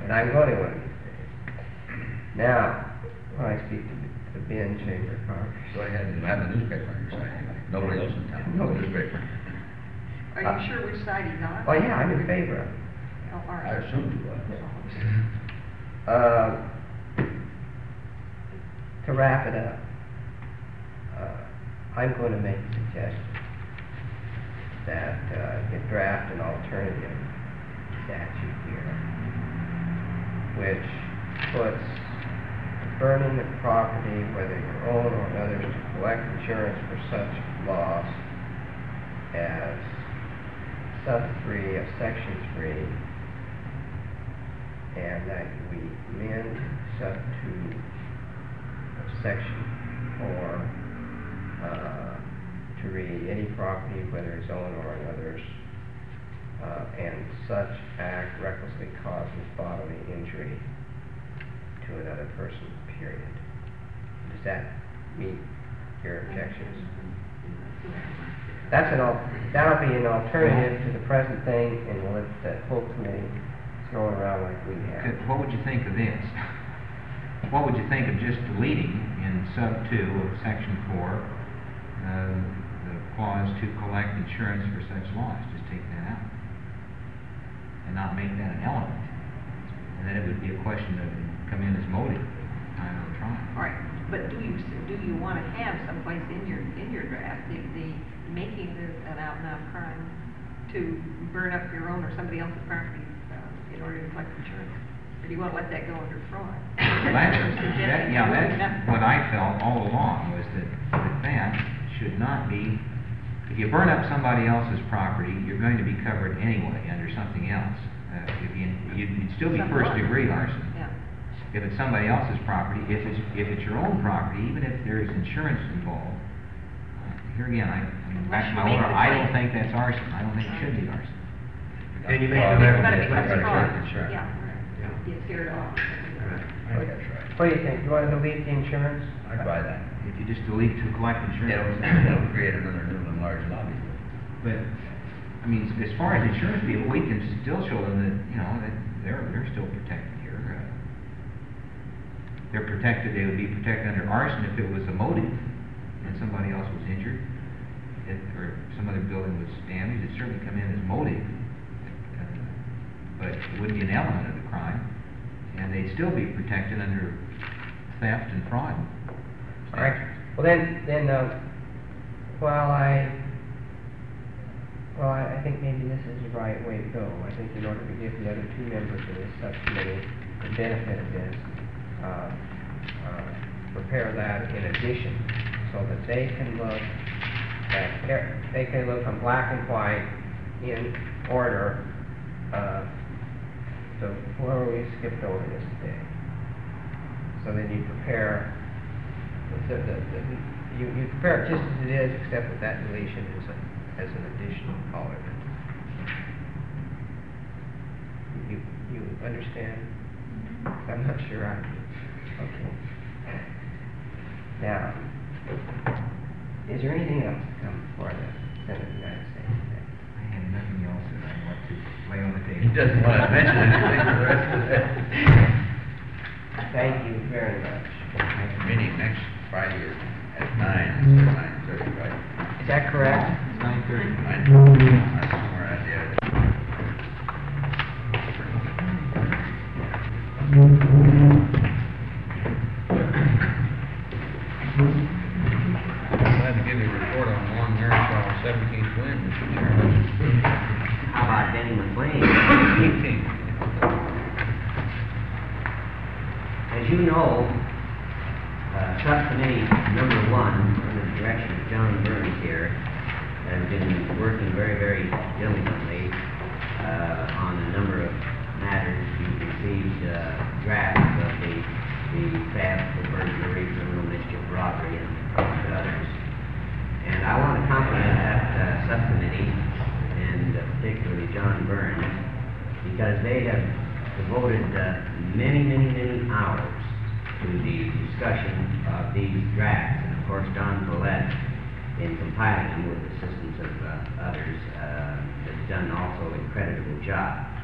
Speaker 4: and I'm going to want to be safe. Now, when I speak to the Ben Chamber of Commerce.
Speaker 5: So I had the newspaper on your side anyway. Nobody else in town, no newspaper.
Speaker 2: Are you sure which side he's on?
Speaker 4: Oh, yeah, I'm in favor of it.
Speaker 2: Oh, all
Speaker 5: I
Speaker 2: right.
Speaker 5: assumed you was.
Speaker 4: To wrap it up, I'm going to make a suggestion that you draft an alternative statute here, which puts burning of property, whether your own or others, to collect insurance for such loss as sub 3 of section 3, and that we amend sub 2 of section 4 to read any property, whether its own or another's, and such act recklessly causes bodily injury to another person, period. Does that meet your objections? That'll be an alternative to the present thing, and we'll let the full committee throw it around like we have.
Speaker 1: What would you think of this? What would you think of just deleting in sub 2 of section 4, the clause to collect insurance for such loss? Just take that out and not make that an element. And then it would be a question of come in as motive at the time of the trial.
Speaker 2: All right, but do you want to have someplace in your draft the making this an out and out crime to burn up your own or somebody else's property in order to collect insurance? Or do you want to let that go under fraud?
Speaker 1: Well, that's what I felt all along, was that should not be, if you burn up somebody else's property, you're going to be covered anyway under something else. You'd still be first degree larceny.
Speaker 2: Yeah.
Speaker 1: If it's somebody else's property, if it's your own property, even if there's insurance involved, here again, back to my order, I don't think that's arson. I don't think it should be arson.
Speaker 3: And you make
Speaker 5: Well,
Speaker 3: a
Speaker 2: But
Speaker 5: that's
Speaker 2: it becomes
Speaker 5: right,
Speaker 2: fraud.
Speaker 5: insurance.
Speaker 2: Yeah, right. Get scared off.
Speaker 5: I think that's right.
Speaker 4: What do you think? You want to delete the insurance?
Speaker 5: I'd buy that.
Speaker 1: If you just delete to collect insurance.
Speaker 5: It'll create another new and large lobby.
Speaker 1: But, I mean, as far as insurance people, we can still show them that, that they're still protected here. They're protected, they would be protected under arson if it was a motive and somebody else was injured, or some other building was damaged. It'd certainly come in as motive, but it wouldn't be an element of the crime, and they'd still be protected under theft and fraud.
Speaker 4: All right. Well, then, I think maybe this is the right way to go. I think in order to give the other two members of this subcommittee the benefit of this, prepare that in addition, so that they can look on black and white in order. So where we skipped over this today. So then you prepare. You prepare it just as it is, except that that deletion is as an additional element. You understand? I'm not sure I do. Okay. Now, is there anything else to come before the Senate of the United States today?
Speaker 1: I have nothing else that I want to lay on the table.
Speaker 5: He doesn't want to mention anything for the rest of the day.
Speaker 4: Thank you very much.
Speaker 5: Meeting next Friday at 9 instead of 9:30, right?
Speaker 4: Is that correct?
Speaker 1: 9:30.
Speaker 5: 9:30. That's somewhere at the end. Glad to give you a report on Long Marathon 17th win, Mr. Chairman.
Speaker 3: How about Denny McLean?
Speaker 5: 18th.
Speaker 3: As you know, Subcommittee number 1, under the direction of John Burns here, has been working very, very diligently on a number of matters. You've received drafts of the theft, the burglary, criminal mischief, robbery, and others. And I want to compliment that subcommittee, and particularly John Burns, because they have devoted many, many, many hours to the discussion of these drafts. And of course, Don Collette, in compiling them with the assistance of others, has done also an incredible job.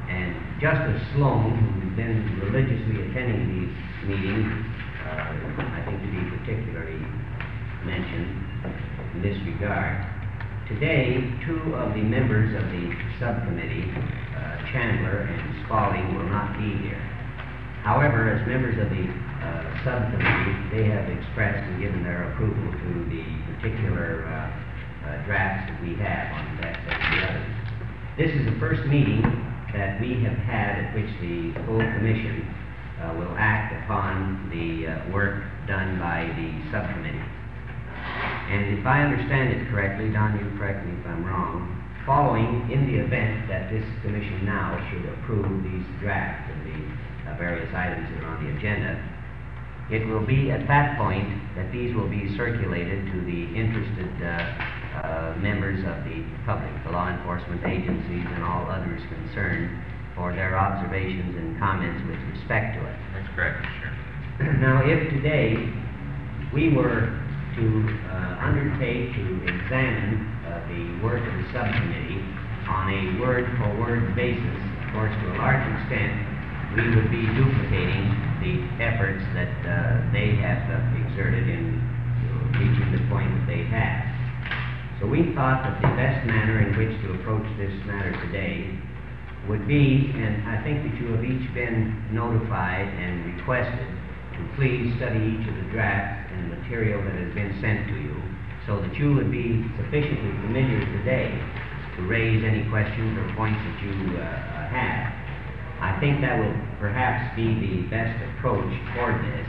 Speaker 3: And Justice Sloan, who's been religiously attending these meetings, I think to be particularly mentioned in this regard. Today, two of the members of the subcommittee, Chandler and Spaulding, will not be here. However, as members of the subcommittee, they have expressed and given their approval to the particular drafts that we have on that and the others. This is the first meeting that we have had at which the full commission will act upon the work done by the subcommittee. And if I understand it correctly, Don, you correct me if I'm wrong, following in the event that this commission now should approve these drafts of the various items that are on the agenda, it will be at that point that these will be circulated to the interested members of the public, the law enforcement agencies and all others concerned for their observations and comments with respect to it.
Speaker 1: That's correct, sure.
Speaker 3: Now, if today we were to undertake to examine the work of the subcommittee on a word-for-word basis, of course, to a large extent, we would be duplicating the efforts that they have exerted in reaching the point that they have. So we thought that the best manner in which to approach this matter today would be, and I think that you have each been notified and requested to please study each of the drafts and material that has been sent to you, so that you would be sufficiently familiar today to raise any questions or points that you have. I think that will perhaps be the best approach toward this.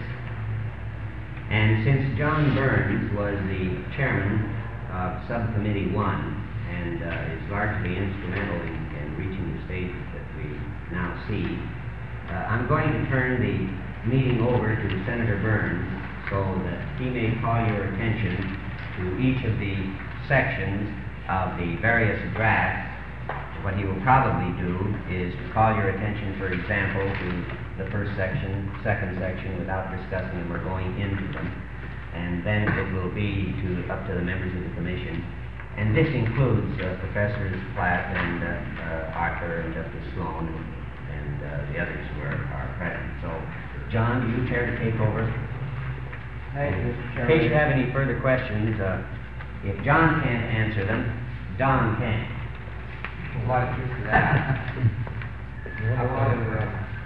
Speaker 3: And since John Burns was the chairman of Subcommittee 1 and is largely instrumental in reaching the stage that we now see, I'm going to turn the meeting over to Senator Burns so that he may call your attention to each of the sections of the various drafts. What he will probably do is to call your attention, for example, to the first section, second section, without discussing them or going into them. And then it will be up to the members of the commission. And this includes Professors Platt and Arthur and Justice Sloan and the others who are present. So, John, do you care to take over?
Speaker 4: Thank you, Mr.
Speaker 3: In
Speaker 4: Chairman.
Speaker 3: case you have any further questions, if John can't answer them, Don can.
Speaker 4: A lot of truth to that. I want to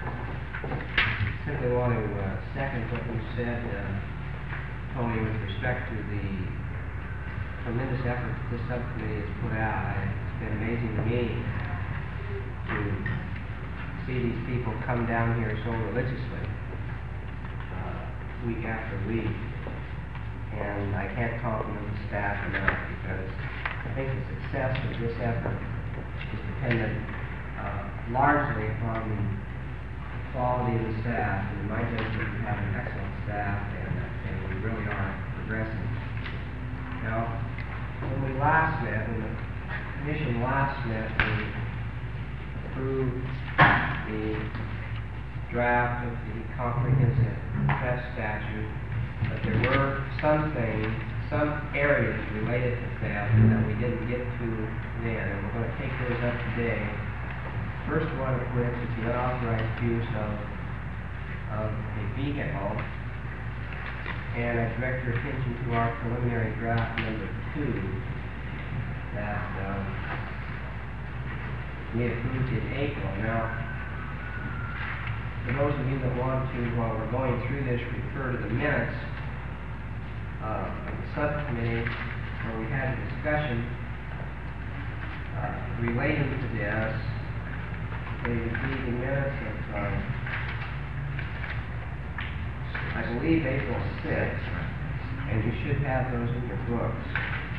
Speaker 4: simply want to second what you said, Tony, with respect to the tremendous effort that this subcommittee has put out. It's been amazing to me to see these people come down here so religiously, week after week. And I can't compliment the staff enough, because I think the success of this effort is dependent largely upon the quality of the staff. And in my judgment, we have an excellent staff, and we really are progressing. Now, when we last met, when the commission last met, we approved the draft of the comprehensive theft statute, but there were some things, some areas related to theft that we didn't get to then, and we're going to take those up today. First one of which is the unauthorized use of a vehicle, and I direct your attention to our preliminary draft number 2 that we approved in April. Now, for those of you that want to, while we're going through this, refer to the minutes of the subcommittee where we had a discussion relating to this. They would be the minutes of, I believe, April 6th, and you should have those in your books.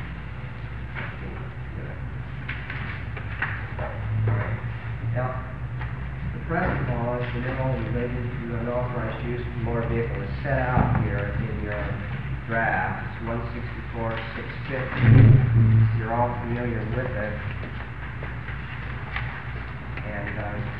Speaker 4: Now, the present law, as you know, related to unauthorized use of a motor vehicle is set out here in your draft. It's 164-650. You're all familiar with it. And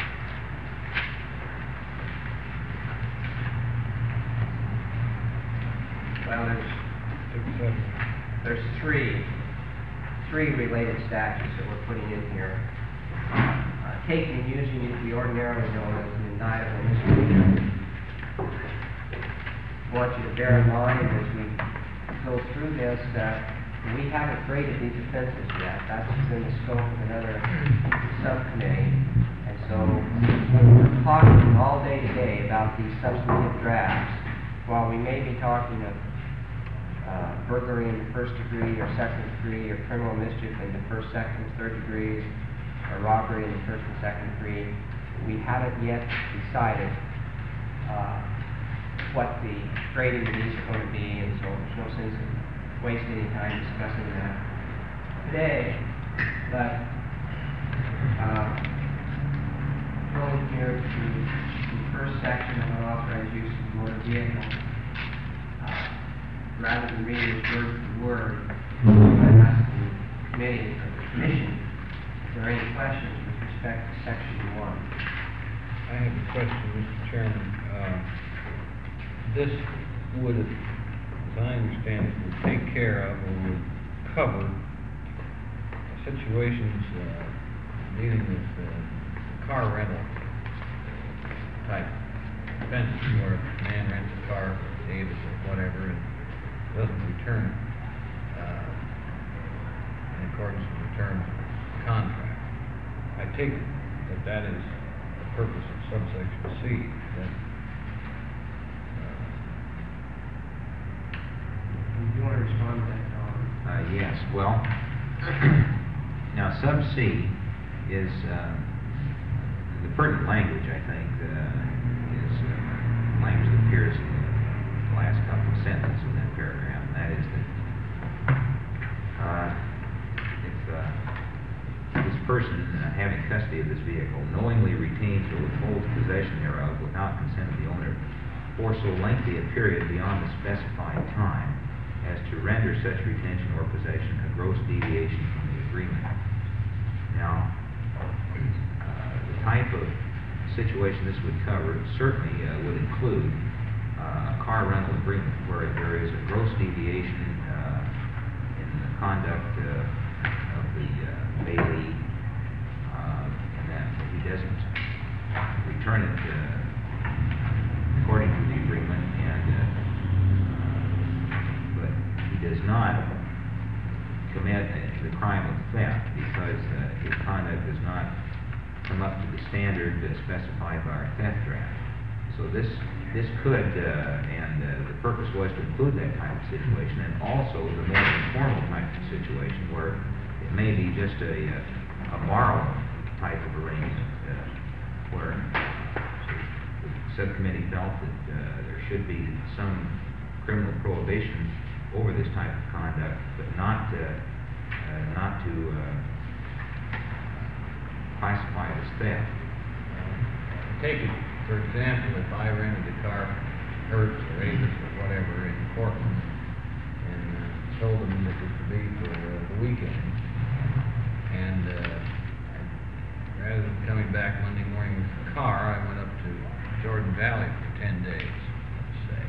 Speaker 4: well, there's three related statutes that we're putting in here. taking and using what we ordinarily know as an indictable misdemeanor. I want you to bear in mind as we go through this that we haven't graded these offenses yet. That's within the scope of another subcommittee. And so we're talking all day today about these substantive drafts. While we may be talking of burglary in the first degree or second degree, or criminal mischief in the first, second, and third degrees, or robbery in the first and second degree, we haven't yet decided what the grading of these are going to be, and so there's no sense in wasting any time discussing that today. But going here to the first section of unauthorized use of motor vehicle, rather than reading it word for word, I ask the committee or the commission if there are any questions with respect to section 1.
Speaker 6: I have a question, Mr. Chairman. This would, as I understand it, would take care of or would cover situations dealing with car rental type offenses where a man rents a car for Davis or whatever and doesn't return it in accordance with the terms of the contract. I take it that that is the purpose of subsection C. That
Speaker 4: Do you want to respond to that, Tom?
Speaker 1: Yes, well, now sub C is, the pertinent language, I think, is language that appears in the last couple of sentences in that paragraph, and that is that if this person having custody of this vehicle knowingly retains or withholds possession thereof without consent of the owner for so lengthy a period beyond the specified time as to render such retention or possession a gross deviation from the agreement. Now, the type of situation this would cover certainly would include a car rental agreement where there is a gross deviation in the conduct of the bailee, and that he doesn't return it according to the agreement, and but he does not commit the crime of theft because his conduct does not come up to the standard specified by our theft draft. So this could, and the purpose was to include that type of situation, and also the more informal type of situation where it may be just a borrow type of arrangement, where the subcommittee felt that there should be some criminal prohibition over this type of conduct, but not to classify it as theft.
Speaker 6: take it, for example, if I rented a car from Hertz or Avis or whatever in Portland and told them that it would be for the weekend, and rather than coming back Monday morning with the car, I went up to Jordan Valley for 10 days, let's say.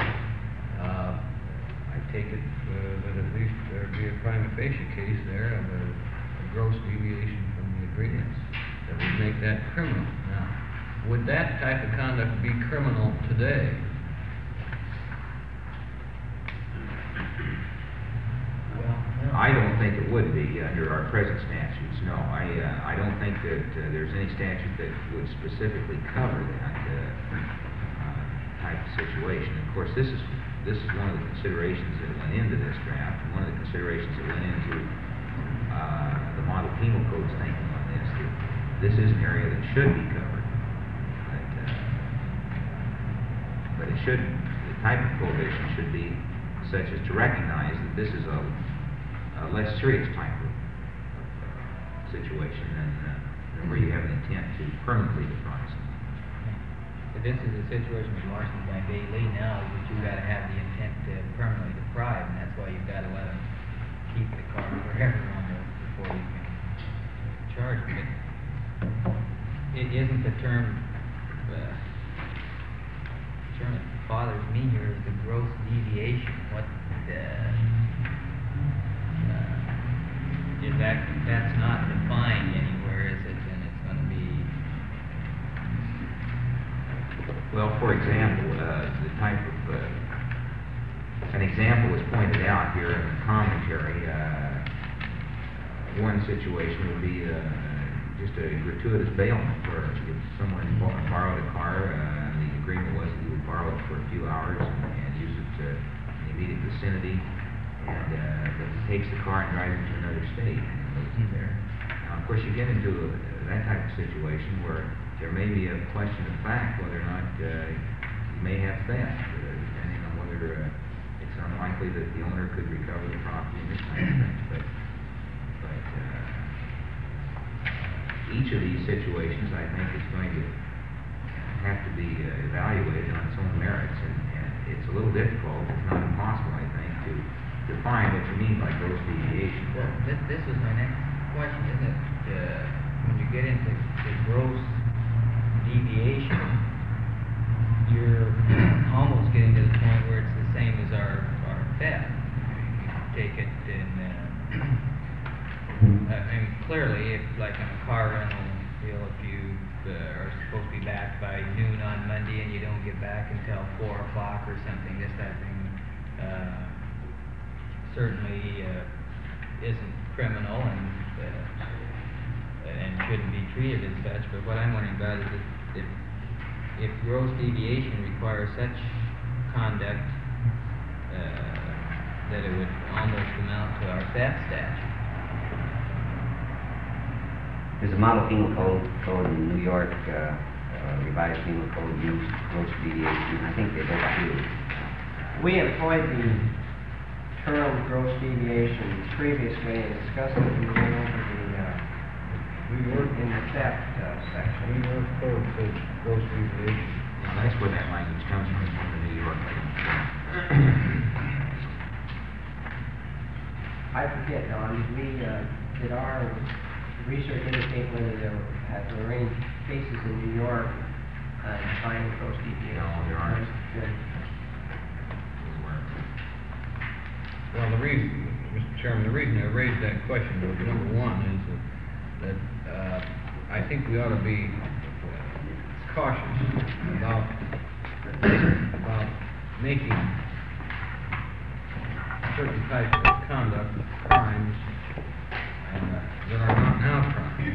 Speaker 6: I take it that at least there'd be a prima facie case there of a gross deviation from the agreements that would make that criminal. Now, would that type of conduct be criminal today?
Speaker 1: I don't think it would be under our present statutes. No, I don't think that there's any statute that would specifically cover that type of situation. Of course, this is one of the considerations that went into this draft, and one of the considerations that went into the model penal code's thinking on this. That this is an area that should be covered, but it should. The type of prohibition should be such as to recognize that this is a less serious type of situation than where you have an intent to permanently defraud someone.
Speaker 7: But this is a situation with larceny by bailee now, is that you've got to have the intent to permanently deprive, and that's why you've got to let them keep the car forever almost before you can charge them. It isn't the term that bothers me here is the gross deviation. What is that's not defined anywhere, is it? And it's going to be
Speaker 1: Well, for example, the type of, an example was pointed out here in the commentary. One situation would be just a gratuitous bailment, where if someone borrowed a car, the agreement was that he would borrow it for a few hours and use it in the immediate vicinity, and then he takes the car and drives it to another state and leaves it there. Now, of course, you get into that type of situation where there may be a question of fact whether or not you may have theft, depending on whether it's unlikely that the owner could recover the property and this kind of thing. But each of these situations, I think, is going to have to be evaluated on its own merits, and it's a little difficult, if not impossible, I think, to define what you mean by gross deviation.
Speaker 7: Well, this was my next question, isn't it? When you get into the gross deviation, you're almost getting to the point where it's the same as our theft. You take it in, I mean, clearly, if like in a car rental deal, if you are supposed to be back by noon on Monday and you don't get back until 4 o'clock or something, this, that thing, certainly isn't criminal and shouldn't be treated as such. But what I'm wondering about is if gross deviation requires such conduct that it would almost amount to our theft statute.
Speaker 3: There's a model penal code in New York, revised penal code used gross deviation. I think they both do.
Speaker 4: We employed the term gross deviation previously and discussed it when we went over in the theft section.
Speaker 6: New York code says gross deviation.
Speaker 1: Now, that's where that language comes from the New York language.
Speaker 4: I forget, Don, did our research indicate whether there were any cases in New York defining gross deviation?
Speaker 1: No, there aren't.
Speaker 4: Good.
Speaker 6: Well, the reason, Mr. Chairman, the reason I raised that question was, number one, is that I think we ought to be cautious about making certain types of conduct crimes that are not now crimes.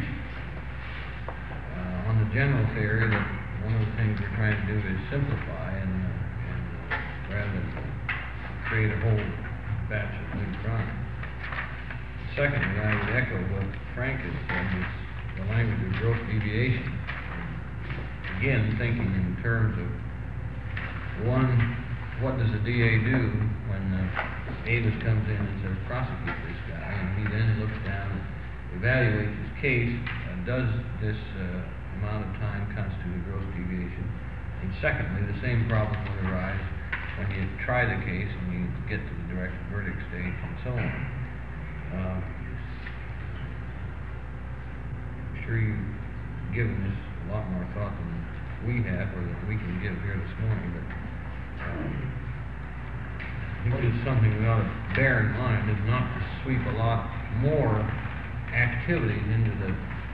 Speaker 6: On the general theory that one of the things we're trying to do is simplify and rather than create a whole batch of new crimes. Secondly, I would echo what Frank has said, is the language of gross deviation. Again, thinking in terms of, one, what does the DA do when Avis comes in and says, prosecute this guy, and he then looks down and evaluates his case, does this amount of time constitute a gross deviation? And secondly, the same problem would arise when you try the case and you get to the direct verdict stage and so on. I'm sure you've given this a lot more thought than we have, or that we can give here this morning, but I think it's something we ought to bear in mind, is not to sweep a lot more activities into the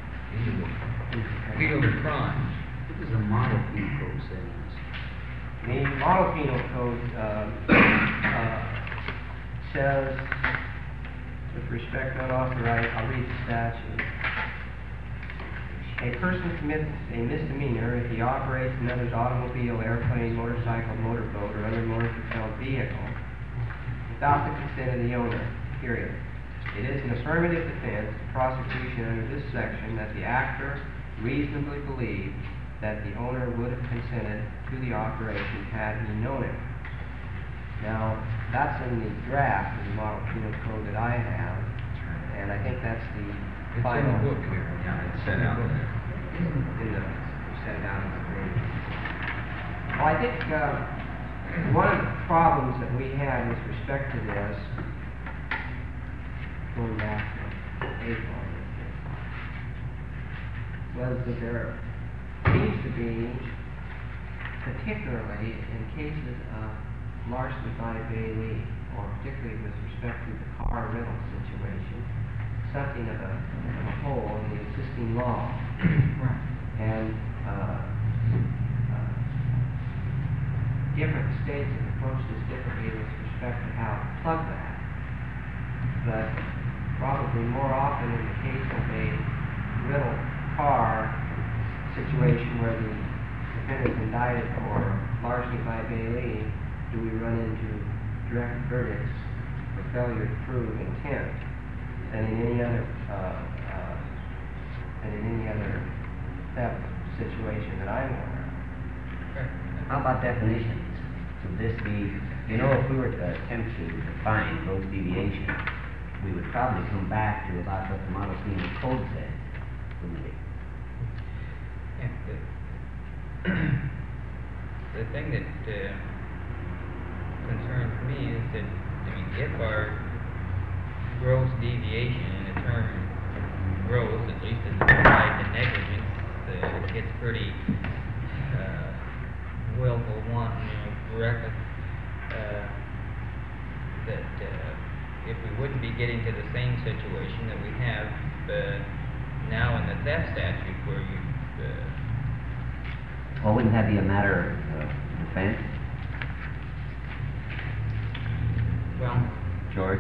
Speaker 6: field of crimes.
Speaker 3: What does the model penal code say?
Speaker 4: The model penal code says, with respect to unauthorized, I'll read the statute. A person commits a misdemeanor if he operates another's automobile, airplane, motorcycle, motorboat, or other motor-propelled vehicle without the consent of the owner, period. It is an affirmative defense of prosecution under this section that the actor reasonably believed that the owner would have consented to the operation had he known it. Now, that's in the draft of the model penal code that I have, and I think that's the
Speaker 6: It's
Speaker 4: final.
Speaker 6: in the book here.
Speaker 1: Yeah, it's set out there.
Speaker 4: Set it out on the screen. Well, I think one of the problems that we had with respect to this, going back to April, was that there seems to be, particularly in cases of larceny by bailee, or particularly with respect to the car rental situation, something of a hole in the existing law. And different states have approached this differently with respect to how to plug that. But probably more often in the case of a rental car situation where the defendant is indicted for larceny by bailee, do we run into direct verdicts for failure to prove intent than in any other theft situation that I'm aware of.
Speaker 3: How about definitions? Would this be, if we were to attempt to define gross deviation, we would probably come back to about what the Model Penal Code says, wouldn't we?
Speaker 7: Yeah, the thing that concerns me is that, if our gross deviation, and the term gross, at least as applied to negligence, gets pretty willful, wanton, reckless, that if we wouldn't be getting to the same situation that we have now in the theft statute, where you
Speaker 3: Well, wouldn't that be a matter of defense?
Speaker 7: well,
Speaker 3: George?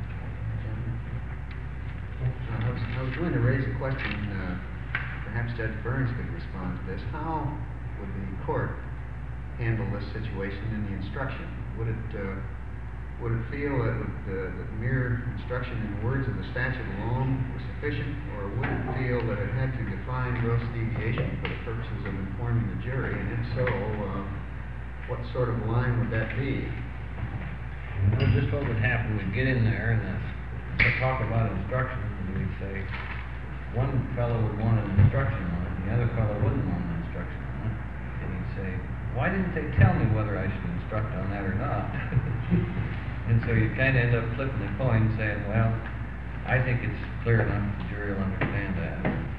Speaker 5: I was going to raise a question, perhaps Judge Burns could respond to this. How would the court handle this situation in the instruction? Would it feel that the mere instruction in the words of the statute alone was sufficient, or would it feel that it had to define gross deviation for the purposes of informing the jury? And if so, what sort of line would that be?
Speaker 6: Well, just what would happen, we'd get in there and we'd talk about instructions, and we'd say, one fellow would want an instruction on it, and the other fellow wouldn't want an instruction on it. And he'd say, why didn't they tell me whether I should instruct on that or not? And so you kind of end up flipping the coin and saying, well, I think it's clear enough the jury will understand that.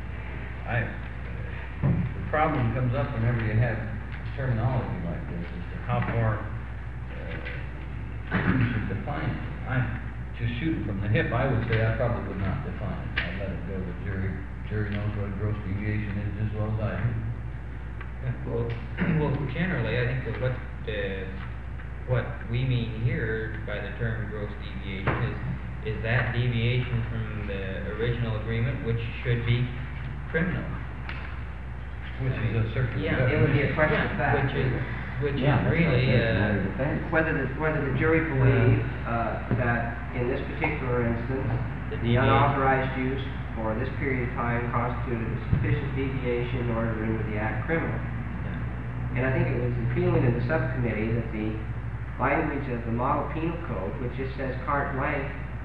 Speaker 6: The problem comes up whenever you have terminology like this, is how far you should define it. Just shooting from the hip, I would say I probably would not define it. I'd let it go to the jury. Jury knows what gross deviation is as well as I do.
Speaker 7: well, generally, I think that what we mean here by the term gross deviation is that deviation from the original agreement, which should be criminal.
Speaker 6: Which is a certain...
Speaker 4: Yeah, it would be a question of fact.
Speaker 7: Which is really,
Speaker 4: whether the jury believes that in this particular instance, the unauthorized use for this period of time constituted a sufficient deviation in order to render the act criminal. And I think it was the feeling of the subcommittee that the language of the Model Penal Code, which just says carte blanche,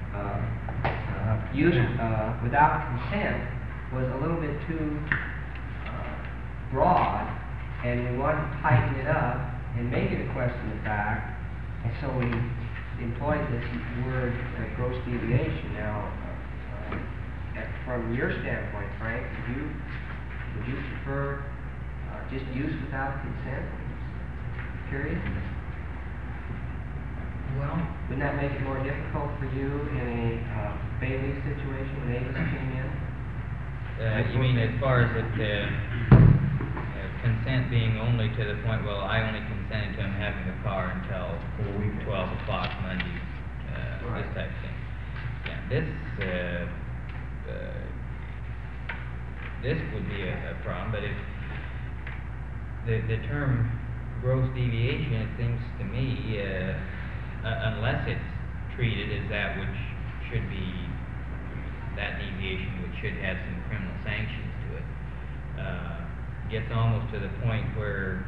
Speaker 4: use without consent, was a little bit too broad, and we wanted to tighten it up and make it a question of fact, and so we employed this word gross deviation. Now, from your standpoint, Frank, would you prefer just use without consent, period?
Speaker 7: well,
Speaker 4: Wouldn't that make it more difficult for you in a Bailey situation when Avis came in?
Speaker 7: you mean as far as consent being only to the point, well, I only consented to him having the car until 12 o'clock Monday,
Speaker 4: Right.
Speaker 7: this type of thing. Yeah, this would be a problem, but if the term gross deviation, it seems to me, unless it's treated as that which should be, that deviation which should have some criminal sanctions to it, gets almost to the point where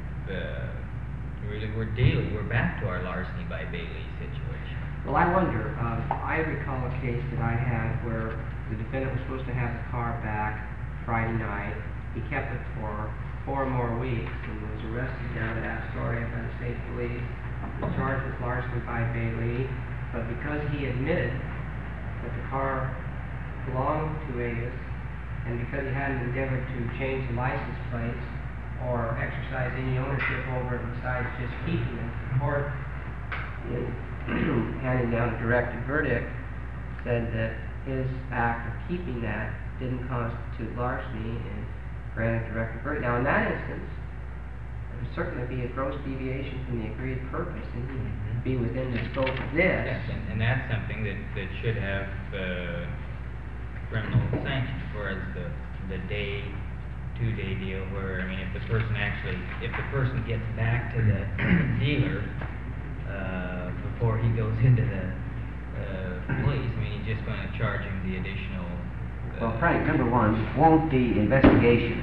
Speaker 7: we're back to our larceny by Bailey situation.
Speaker 4: Well, I wonder, I recall a case that I had where the defendant was supposed to have the car back Friday night. He kept it for 4 more weeks and was arrested down at Astoria by the state police. He was charged with larceny by Bailey, but because he admitted that the car belonged to Avis, and because he hadn't endeavored to change the license plates or exercise any ownership over it besides just keeping it, the court, in handing down a directed verdict, said that his act of keeping that didn't constitute larceny and granted directed verdict. Now, in that instance, certainly be a gross deviation from the agreed purpose, and be within the scope of this.
Speaker 7: Yes, and that's something that should have, criminal sanctions, whereas the day, 2-day deal where, I mean, if the person gets back to the dealer, before he goes into the, police, I mean, he's just gonna charge him the additional,
Speaker 8: Well, Frank, number one, won't the investigation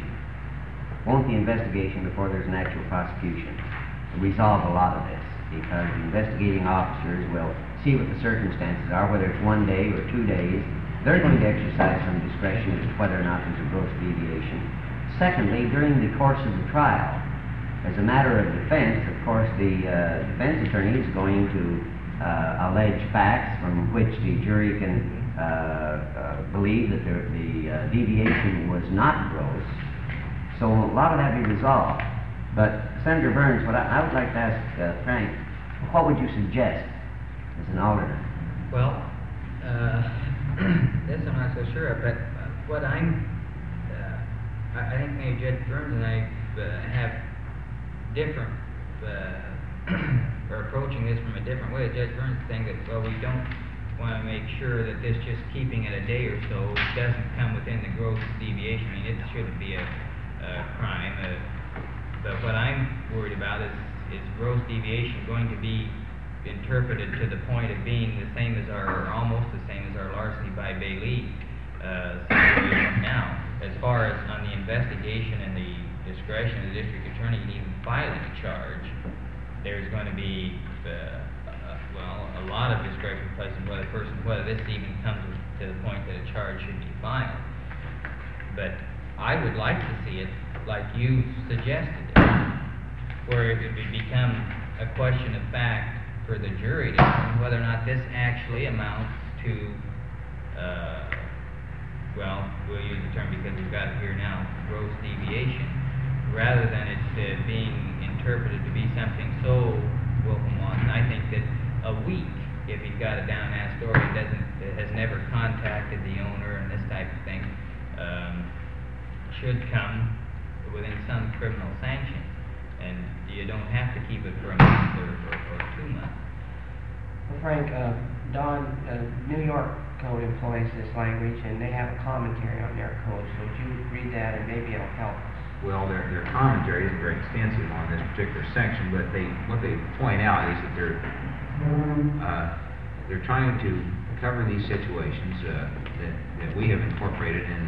Speaker 8: before there's an actual prosecution resolve a lot of this? Because the investigating officers will see what the circumstances are, whether it's 1 day or 2 days. They're going to exercise some discretion as to whether or not there's a gross deviation. Secondly, during the course of the trial, as a matter of defense, of course, the defense attorney is going to allege facts from which the jury can believe that the deviation was not gross. So a lot of that be resolved. But Senator Burns, what I would like to ask Frank, what would you suggest as an alternate?
Speaker 7: well, this I'm not so sure of, but what I think maybe Judge Burns and I have different, or approaching this from a different way. Judge Burns is saying that, well, we don't want to make sure that this just keeping it a day or so doesn't come within the gross deviation. I mean, it shouldn't be a crime. But what I'm worried about is gross deviation going to be interpreted to the point of being the same as or almost the same as our larceny by Bailey situation now. As far as on the investigation and the discretion of the district attorney in even filing a charge, there's going to be a lot of discretion placed on whether this even comes to the point that a charge should be filed. But I would like to see it like you suggested it, where it would become a question of fact for the jury to determine whether or not this actually amounts to, well, we'll use the term because we've got it here now, gross deviation, rather than it being interpreted to be something so willful and wanton. I think that a week, if he's got a down-ass story, has never contacted the owner and this type of thing, should come within some criminal sanction. And you don't have to keep it for a month or 2 months.
Speaker 4: Well, Frank, Don, New York code employs this language, and they have a commentary on their code, so would you read that and maybe it'll help us?
Speaker 1: Well, their commentary isn't very extensive on this particular section, but what they point out is that they're trying to cover these situations that we have incorporated in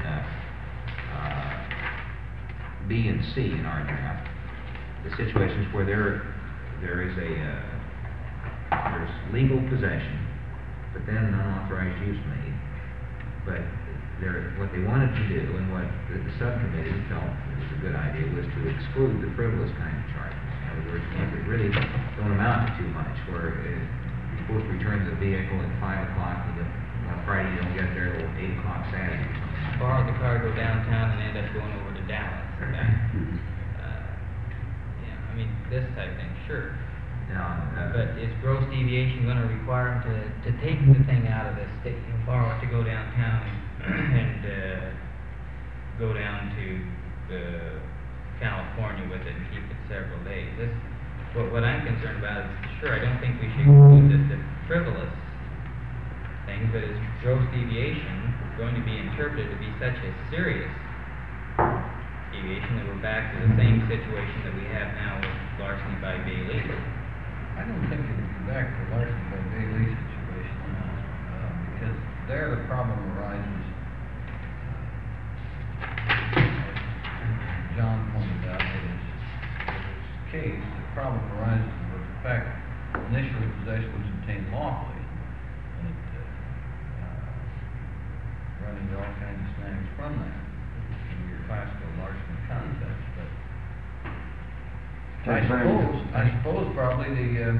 Speaker 1: B and C in our draft. The situations where there's legal possession, but then an unauthorized use made. But what they wanted to do, and what the subcommittee felt was a good idea, was to exclude the frivolous kind of charges. In other words, ones that really don't amount to too much, where you're supposed to return the vehicle at 5 o'clock, on Friday you don't get there till 8 o'clock Saturday.
Speaker 7: Borrow the car, go downtown, and end up going over to Dallas. I mean, this type of thing, sure.
Speaker 1: Now,
Speaker 7: But is gross deviation going to require them to take the thing out of the state, borrow it to go downtown and go down to California with it and keep it several days? What I'm concerned about is, sure, I don't think we should include the frivolous thing, but is gross deviation going to be interpreted to be such a serious deviation that we're back to the same situation that we have now with larceny by Bailey?
Speaker 6: I don't think it would be back to larceny by Bailey situation, because there the problem arises, as John pointed out in his case, the problem arises with the fact that initially possession was obtained lawfully, and it run into all kinds of snags from that, in your classical larceny context, but I suppose probably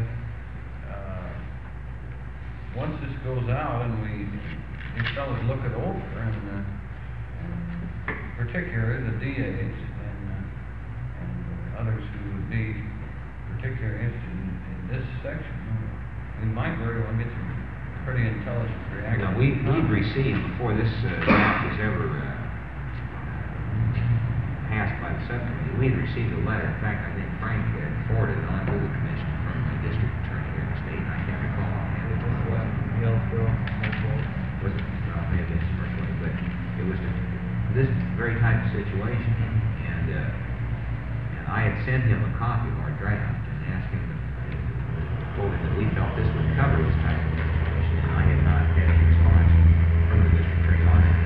Speaker 6: once this goes out and these fellows look it over, and particularly the DAs and others who would be particularly interested in this section, we might very well get some pretty intelligent reaction.
Speaker 1: now we've received, before this draft was ever asked by the subcommittee. We had received a letter, in fact, I think Frank had forwarded it on to the commission from the district attorney here in the state, and I can't recall offhand if it was.
Speaker 7: Hillsborough,
Speaker 1: Was it, maybe it's Springfield, but it was this very type of situation, and I had sent him a copy of our draft and asked him, told him that we felt this would cover this type of situation, and I had not had any response from the district attorney on it.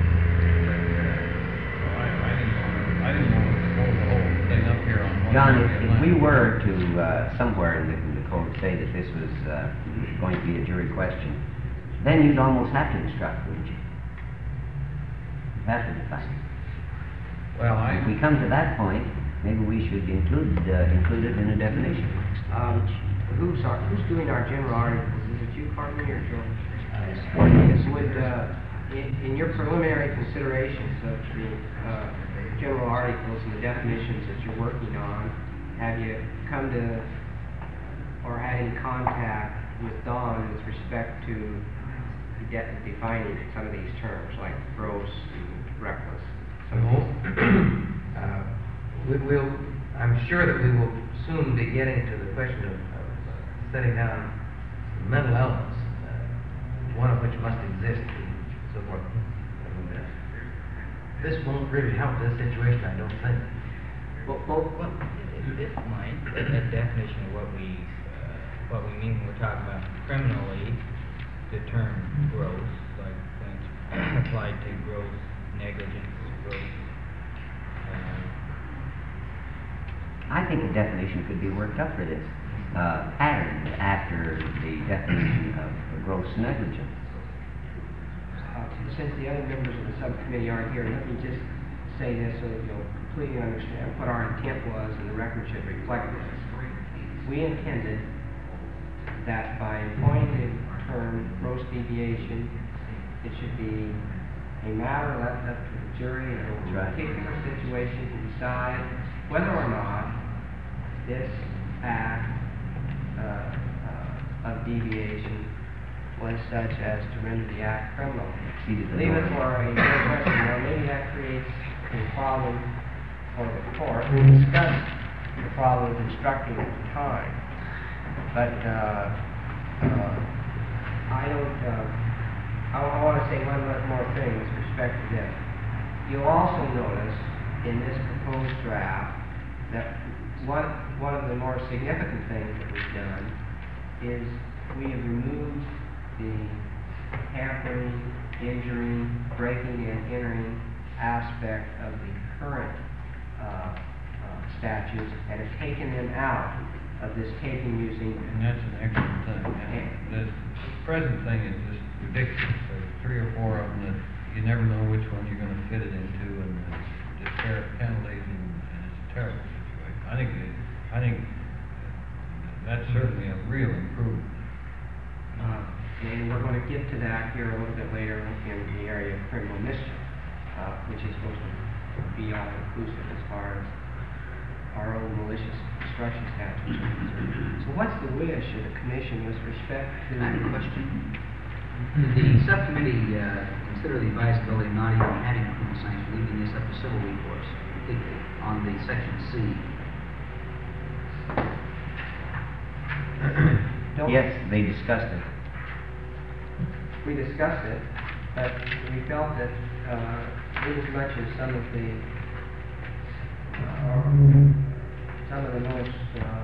Speaker 6: I didn't want to hold the whole thing up here on one.
Speaker 8: John,
Speaker 6: area
Speaker 8: if
Speaker 6: line.
Speaker 8: we were to, somewhere in the code say that this was, going to be a jury question, then you'd almost have to instruct, wouldn't you? You'd have to define.
Speaker 6: Well,
Speaker 8: If we come to that point, maybe we should include it in a definition.
Speaker 4: Who's doing our general articles? Is it you, Carmen, or Joe? Would, in your preliminary considerations of the general articles and the definitions that you're working on, have you come to or had any contact with Don with respect to defining some of these terms, like gross and reckless?
Speaker 3: I'm sure that we will soon be getting to the question of setting down mental elements, one of which must exist, and so forth. This won't really help this situation, I don't think.
Speaker 7: Well, this might, that definition of what we mean when we're talking about criminally, the term gross, like when it's applied to gross negligence, gross,
Speaker 8: I think a definition could be worked up for this, patterned after the definition of gross negligence.
Speaker 4: Since the other members of the subcommittee aren't here, let me just say this so that you'll completely understand what our intent was, and the record should reflect this. We intended that by employing the term gross deviation, it should be a matter left up to the jury in a particular situation to decide whether or not this act of deviation was such as to render the act criminal. Leave it for a question. Well, maybe that creates a problem for the court. We discussed the problem of instructing at the time, but I want to say one more thing with respect to this. You'll also notice in this proposed draft that one of the more significant things that we've done is we have removed the hampering, injuring, breaking and entering aspect of the current statutes and have taken them out of this taking, using.
Speaker 6: And that's an excellent thing. And the present thing is just ridiculous. There's 3 or 4 of them that you never know which one you're going to fit it into, and just tariff penalties, and it's a terrible situation. I think that's certainly a real improvement.
Speaker 4: And we're going to get to that here a little bit later in the area of criminal mischief, which is supposed to be all inclusive as far as our own malicious destruction statutes are concerned. So what's the wish of the commission with respect to?
Speaker 9: I have a question. The subcommittee consider the advisability of not even having criminal sanction, leaving this up to civil recourse completely on the section C.
Speaker 8: Yes, they discussed it.
Speaker 4: We discussed it, but we felt that inasmuch as some of the most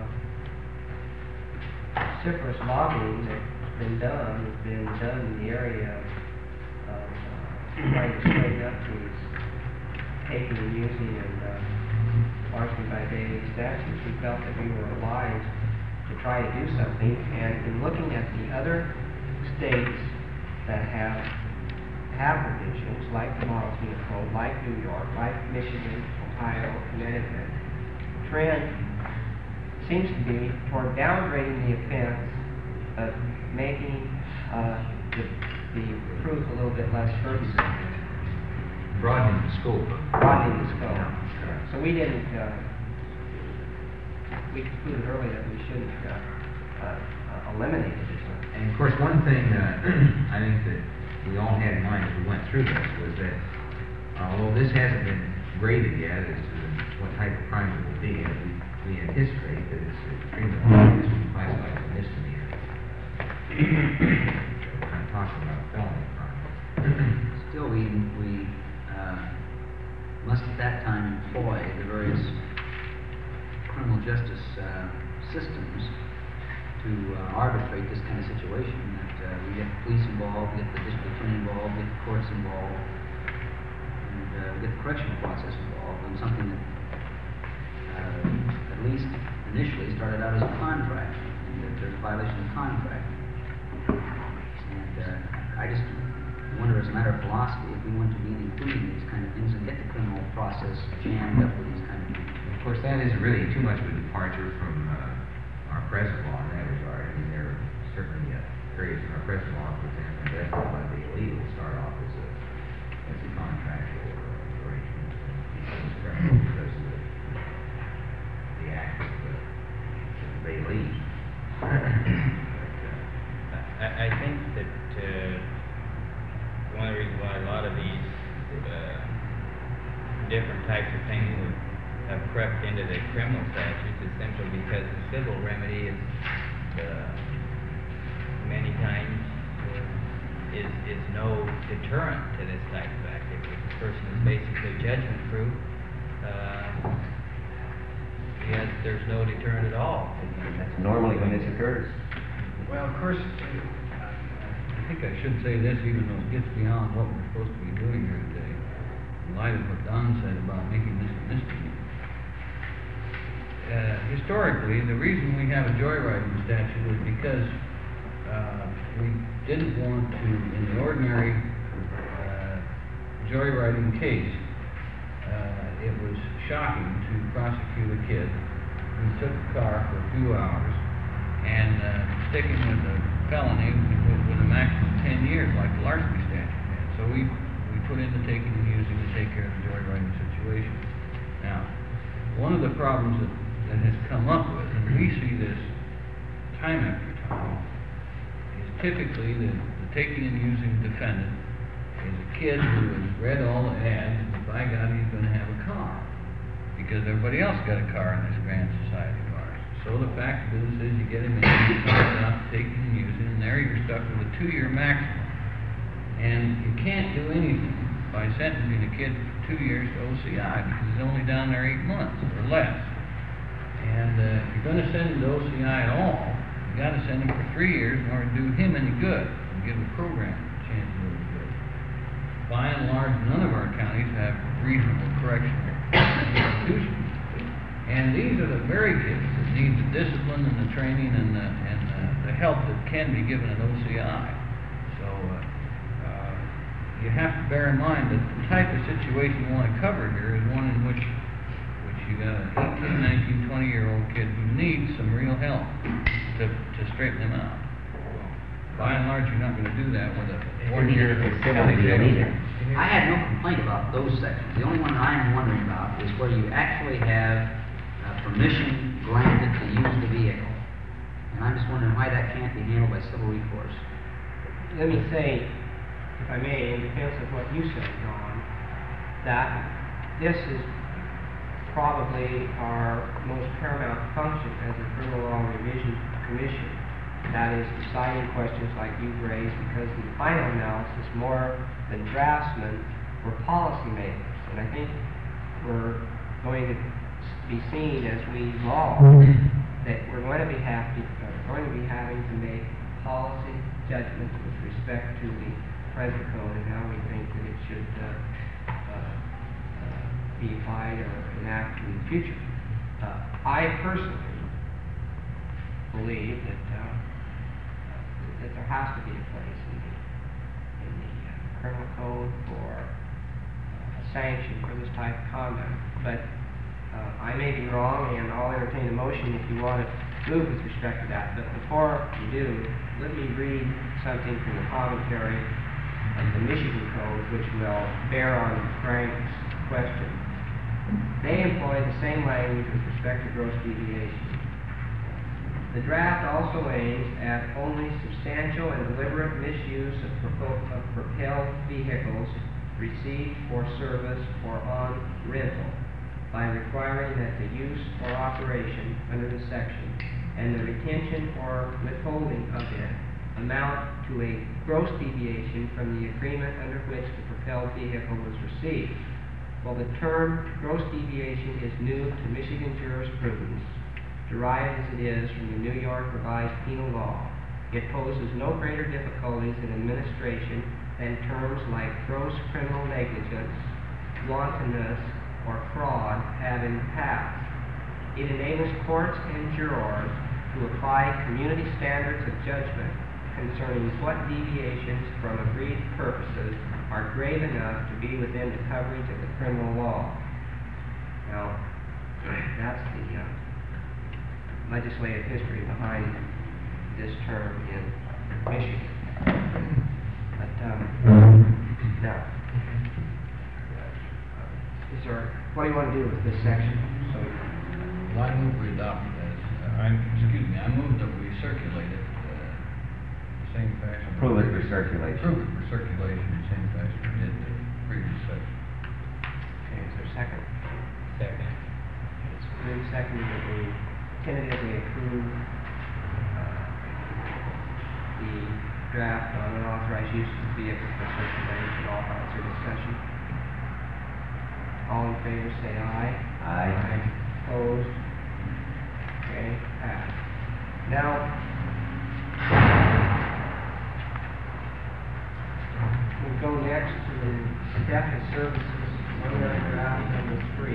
Speaker 4: vociferous lobbying that's been done has been done in the area of trying to straighten up these taking and using and largely by Bailey statutes. We felt that we were obliged to try to do something, and in looking at the other states that have provisions like the Model Penal Code, like New York, like Michigan, Ohio, Connecticut, the trend seems to be toward downgrading the offense of making the proof a little bit less burdensome.
Speaker 1: Broadening the scope.
Speaker 4: Broadening the scope. So we didn't, we concluded earlier that we shouldn't eliminate this one.
Speaker 1: And of course, one thing I think that we all had in mind as we went through this was that although this hasn't been graded yet as to what type of crime it will be. And we anticipate that it's extremely likely this will be classified as a misdemeanor. We're not talking about a felony crime.
Speaker 9: Still, we must at that time employ the various criminal justice systems to arbitrate this kind of situation, that we get the police involved, get the district attorney involved, get the courts involved, and get the correctional process involved on something that at least initially started out as a contract, and that there's a violation of contract. And I just wonder, as a matter of philosophy, if we want to be including these kind of things and get the criminal process jammed up with these kind of things.
Speaker 1: Of course, that isn't really too much of a departure from our present law in that regard. I mean, there are certainly areas in our present law, for example, invested by the illegal start off as a contractual arrangement. It's criminal because of the act of the bailey.
Speaker 7: I think that one of the reasons why a lot of these different types of things have crept into the criminal statutes is simply because the civil remedy is many times is no deterrent to this type of activity. If the person is basically judgment-proof, there's no deterrent at all.
Speaker 8: That's normally when this occurs.
Speaker 6: Well, of course, I think I should say this, even though it gets beyond what we're supposed to be doing here today, in light of what Don said about making this a misdemeanor. Historically, the reason we have a joyriding statute is because we didn't want to, in the ordinary joyriding case, it was shocking to prosecute a kid who took a car for a few hours and sticking with a felony with a maximum of 10 years, like the larceny statute had. So we put in the taking and using to take care of the joyriding situation. Now, one of the problems that has come up with, and we see this time after time, is typically the taking and using defendant is a kid who has read all the ads, and by God, he's going to have a car, because everybody else got a car in this grand society of ours. So the fact of it is you get him in, you start out taking and using, and there you're stuck with a 2-year maximum. And you can't do anything by sentencing a kid for 2 years to OCI, because he's only down there 8 months or less. And if you're going to send him to OCI at all, you got to send him for 3 years in order to do him any good and give the program a chance to do any good. By and large, none of our counties have reasonable correctional institutions. And these are the very kids that need the discipline and the training and the help that can be given at OCI. So you have to bear in mind that the type of situation you want to cover here is one in which you got an 18, 19, 20-year-old kid who needs some real help to straighten him out. By and large, you're not going to do that with a 1-year
Speaker 8: facility either.
Speaker 9: I had no complaint about those sections. The only one I am wondering about is where you actually have permission granted to use the vehicle. And I'm just wondering why that can't be handled by civil recourse.
Speaker 4: Let me say, if I may, in defense of what you said, John, that this is probably our most paramount function as a criminal law revision commission. That is deciding questions like you've raised, because the final analysis, more than draftsmen, we're policymakers. And I think we're going to be seen as we evolve that we're going to be having to make policy judgments with respect to the present code and how we think that it should be applied or enacted in the future. I personally believe that there has to be a place in the criminal code for a sanction for this type of conduct. But I may be wrong, and I'll entertain a motion if you want to move with respect to that. But before you do, let me read something from the commentary of the Michigan Code, which will bear on Frank's question. They employ the same language with respect to gross deviation. The draft also aims at only substantial and deliberate misuse of propelled vehicles received for service or on rental. by requiring that the use or operation under the section and the retention or withholding of it amount to a gross deviation from the agreement under which the propelled vehicle was received. While the term gross deviation is new to Michigan jurisprudence, derived as it is from the New York Revised Penal Law, it poses no greater difficulties in administration than terms like gross criminal negligence, wantonness, or fraud have in the past. It enables courts and jurors to apply community standards of judgment concerning what deviations from agreed purposes are grave enough to be within the coverage of the criminal law. Now, that's the legislative history behind this term in Michigan. But, now, is there, what do you want to do with this section? So,
Speaker 6: Well, I move we adopt this, I move that we circulate it, same fashion.
Speaker 8: Approve it for circulation.
Speaker 6: Approve it for circulation, the same fashion we did the previous section.
Speaker 4: okay, is there a second?
Speaker 7: Second.
Speaker 4: It's been seconded that we tentatively approve the draft on unauthorized use of vehicles for circulation. All thoughts or discussion? All in favor say aye.
Speaker 8: Aye.
Speaker 4: Opposed? Okay, passed. Now, we'll go next to the Debt and Services, preliminary draft number 3.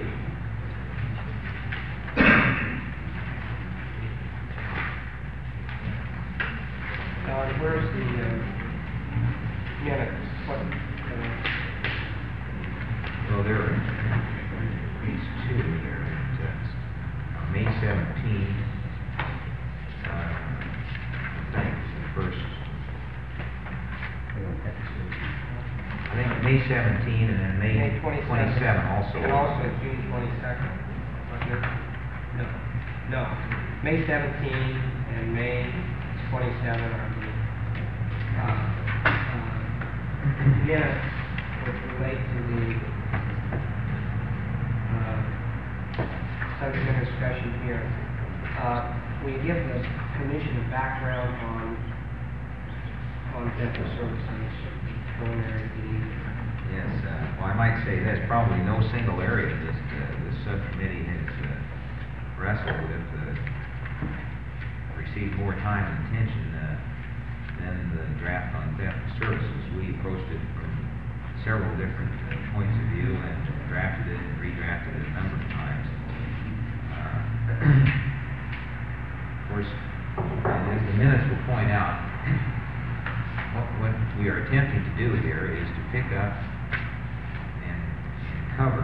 Speaker 4: Now, where's the minutes? What,
Speaker 1: Well, there are these two there. May 17th, I think is the first. I think May 17 and then May 27 also.
Speaker 4: And also June 22nd. wasn't it? No, no. May 17 and May 27 are the minutes which relate to the subject matter discussion here. We give the commission a background on dental services, preliminary meeting.
Speaker 1: Yes, well, I might say this, probably no single area this subcommittee has wrestled with, received more time and attention than the draft on theft services. We approached it from several different points of view and drafted it and redrafted it a number of times. Of course, as the minutes will point out, what we are attempting to do here is to pick up and cover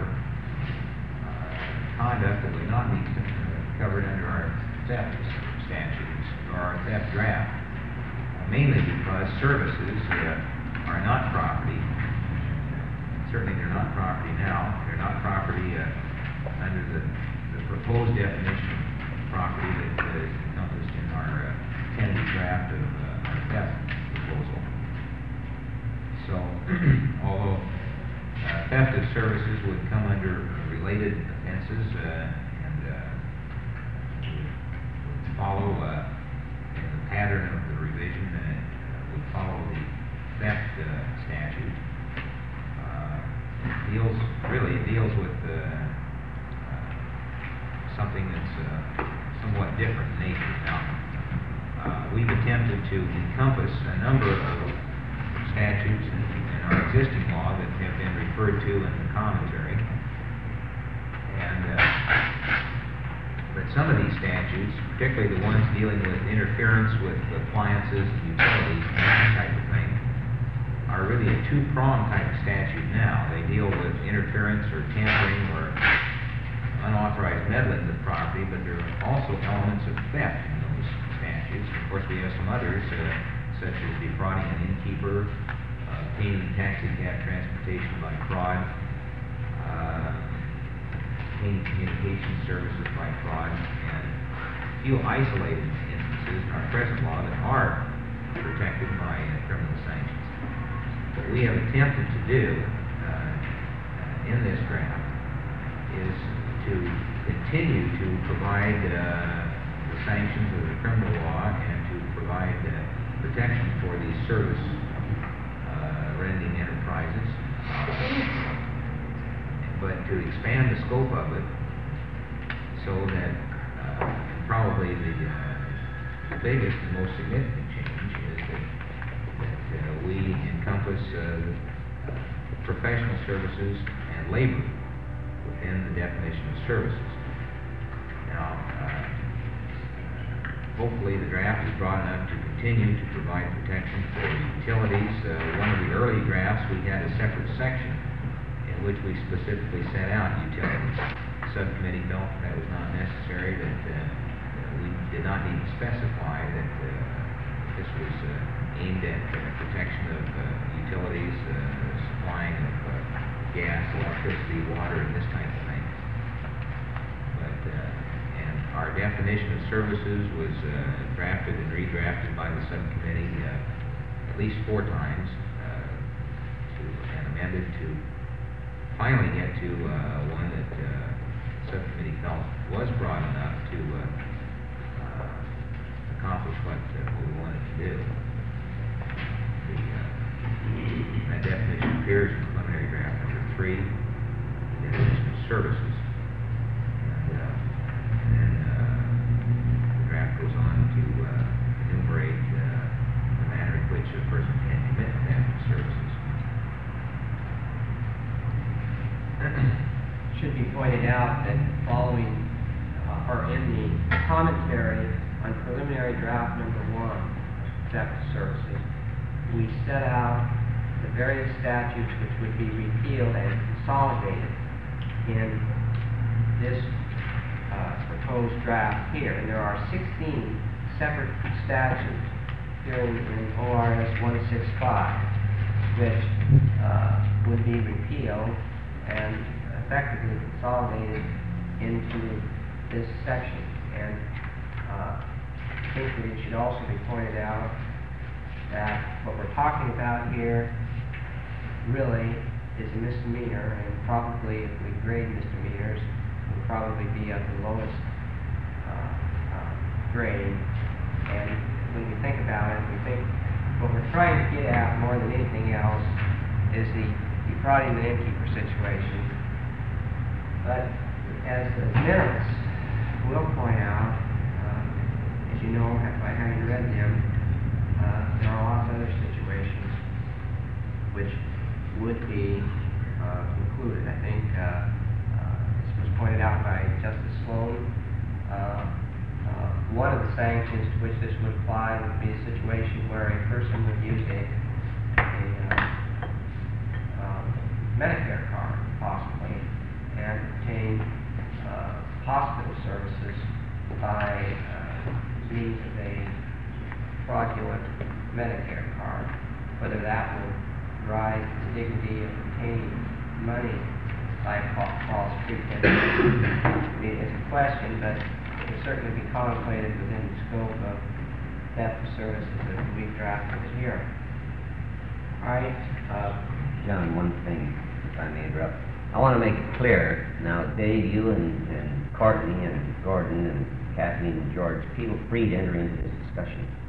Speaker 1: conduct that would not be covered under our theft statutes or our theft draft, mainly because services are not property. Certainly they're not property now. They're not property under the proposed definition of property that is encompassed in our tentative draft of our theft proposal. So, although theft of services would come under related offenses and would follow in the pattern of the revision, would follow the theft statute, it deals with something that's somewhat different in nature. Now, we've attempted to encompass a number of statutes in our existing law that have been referred to in the commentary. And but some of these statutes, particularly the ones dealing with interference with appliances, utilities, and that type of thing, are really a two-pronged type of statute now. They deal with interference or tampering or unauthorized meddling with property, but there are also elements of theft in those statutes. Of course, we have some others, such as defrauding an innkeeper, obtaining taxi cab transportation by fraud, obtaining communication services by fraud, and a few isolated instances in our present law that are protected by criminal sanctions. What we have attempted to do in this draft is to continue to provide the sanctions of the criminal law and to provide protection for these service rendering enterprises, but to expand the scope of it so that probably the biggest and most significant change is that we encompass professional services and labor within the definition of services. Now, hopefully the draft is broad enough to continue to provide protection for utilities. One of the early drafts, we had a separate section in which we specifically set out utilities. The subcommittee felt that was not necessary, that we did not need to specify that this was aimed at protection of utilities, supplying of gas, electricity, water, and this kind of thing. But, and our definition of services was drafted and redrafted by the subcommittee at least 4 times and amended to finally get to one that the subcommittee felt was broad enough to accomplish what we wanted to do. That definition appears in preliminary draft number 3, the definition of services. And then the draft goes on to enumerate the manner in which a person can commit theft of services.
Speaker 4: Should be pointed out that following, or in the commentary on preliminary draft number 1, theft of services, we set out the various statutes which would be repealed and consolidated in this proposed draft here. And there are 16 separate statutes here in ORS 165 which would be repealed and effectively consolidated into this section. And I think that it should also be pointed out that what we're talking about here really is a misdemeanor, and probably if we grade misdemeanors, it would probably be at the lowest grade. And when we think about it, we think what we're trying to get at more than anything else is the defrauding the innkeeper situation. But as the minutes will point out, as you know by having read them, there are lots of other situations which would be included. I think this was pointed out by Justice Sloan. One of the sanctions to which this would apply would be a situation where a person would use a Medicare card, possibly, and obtain hospital services by means of a fraudulent Medicare card. Whether that will rise to the dignity of obtaining money by false pretense, is a question, but it would certainly be contemplated within the scope of theft of services that we've drafted here. All right.
Speaker 8: John, one thing, if I may interrupt. I want to make it clear. Now, Dave, you and Courtney and Gordon and Kathleen and George, feel free to enter into this discussion.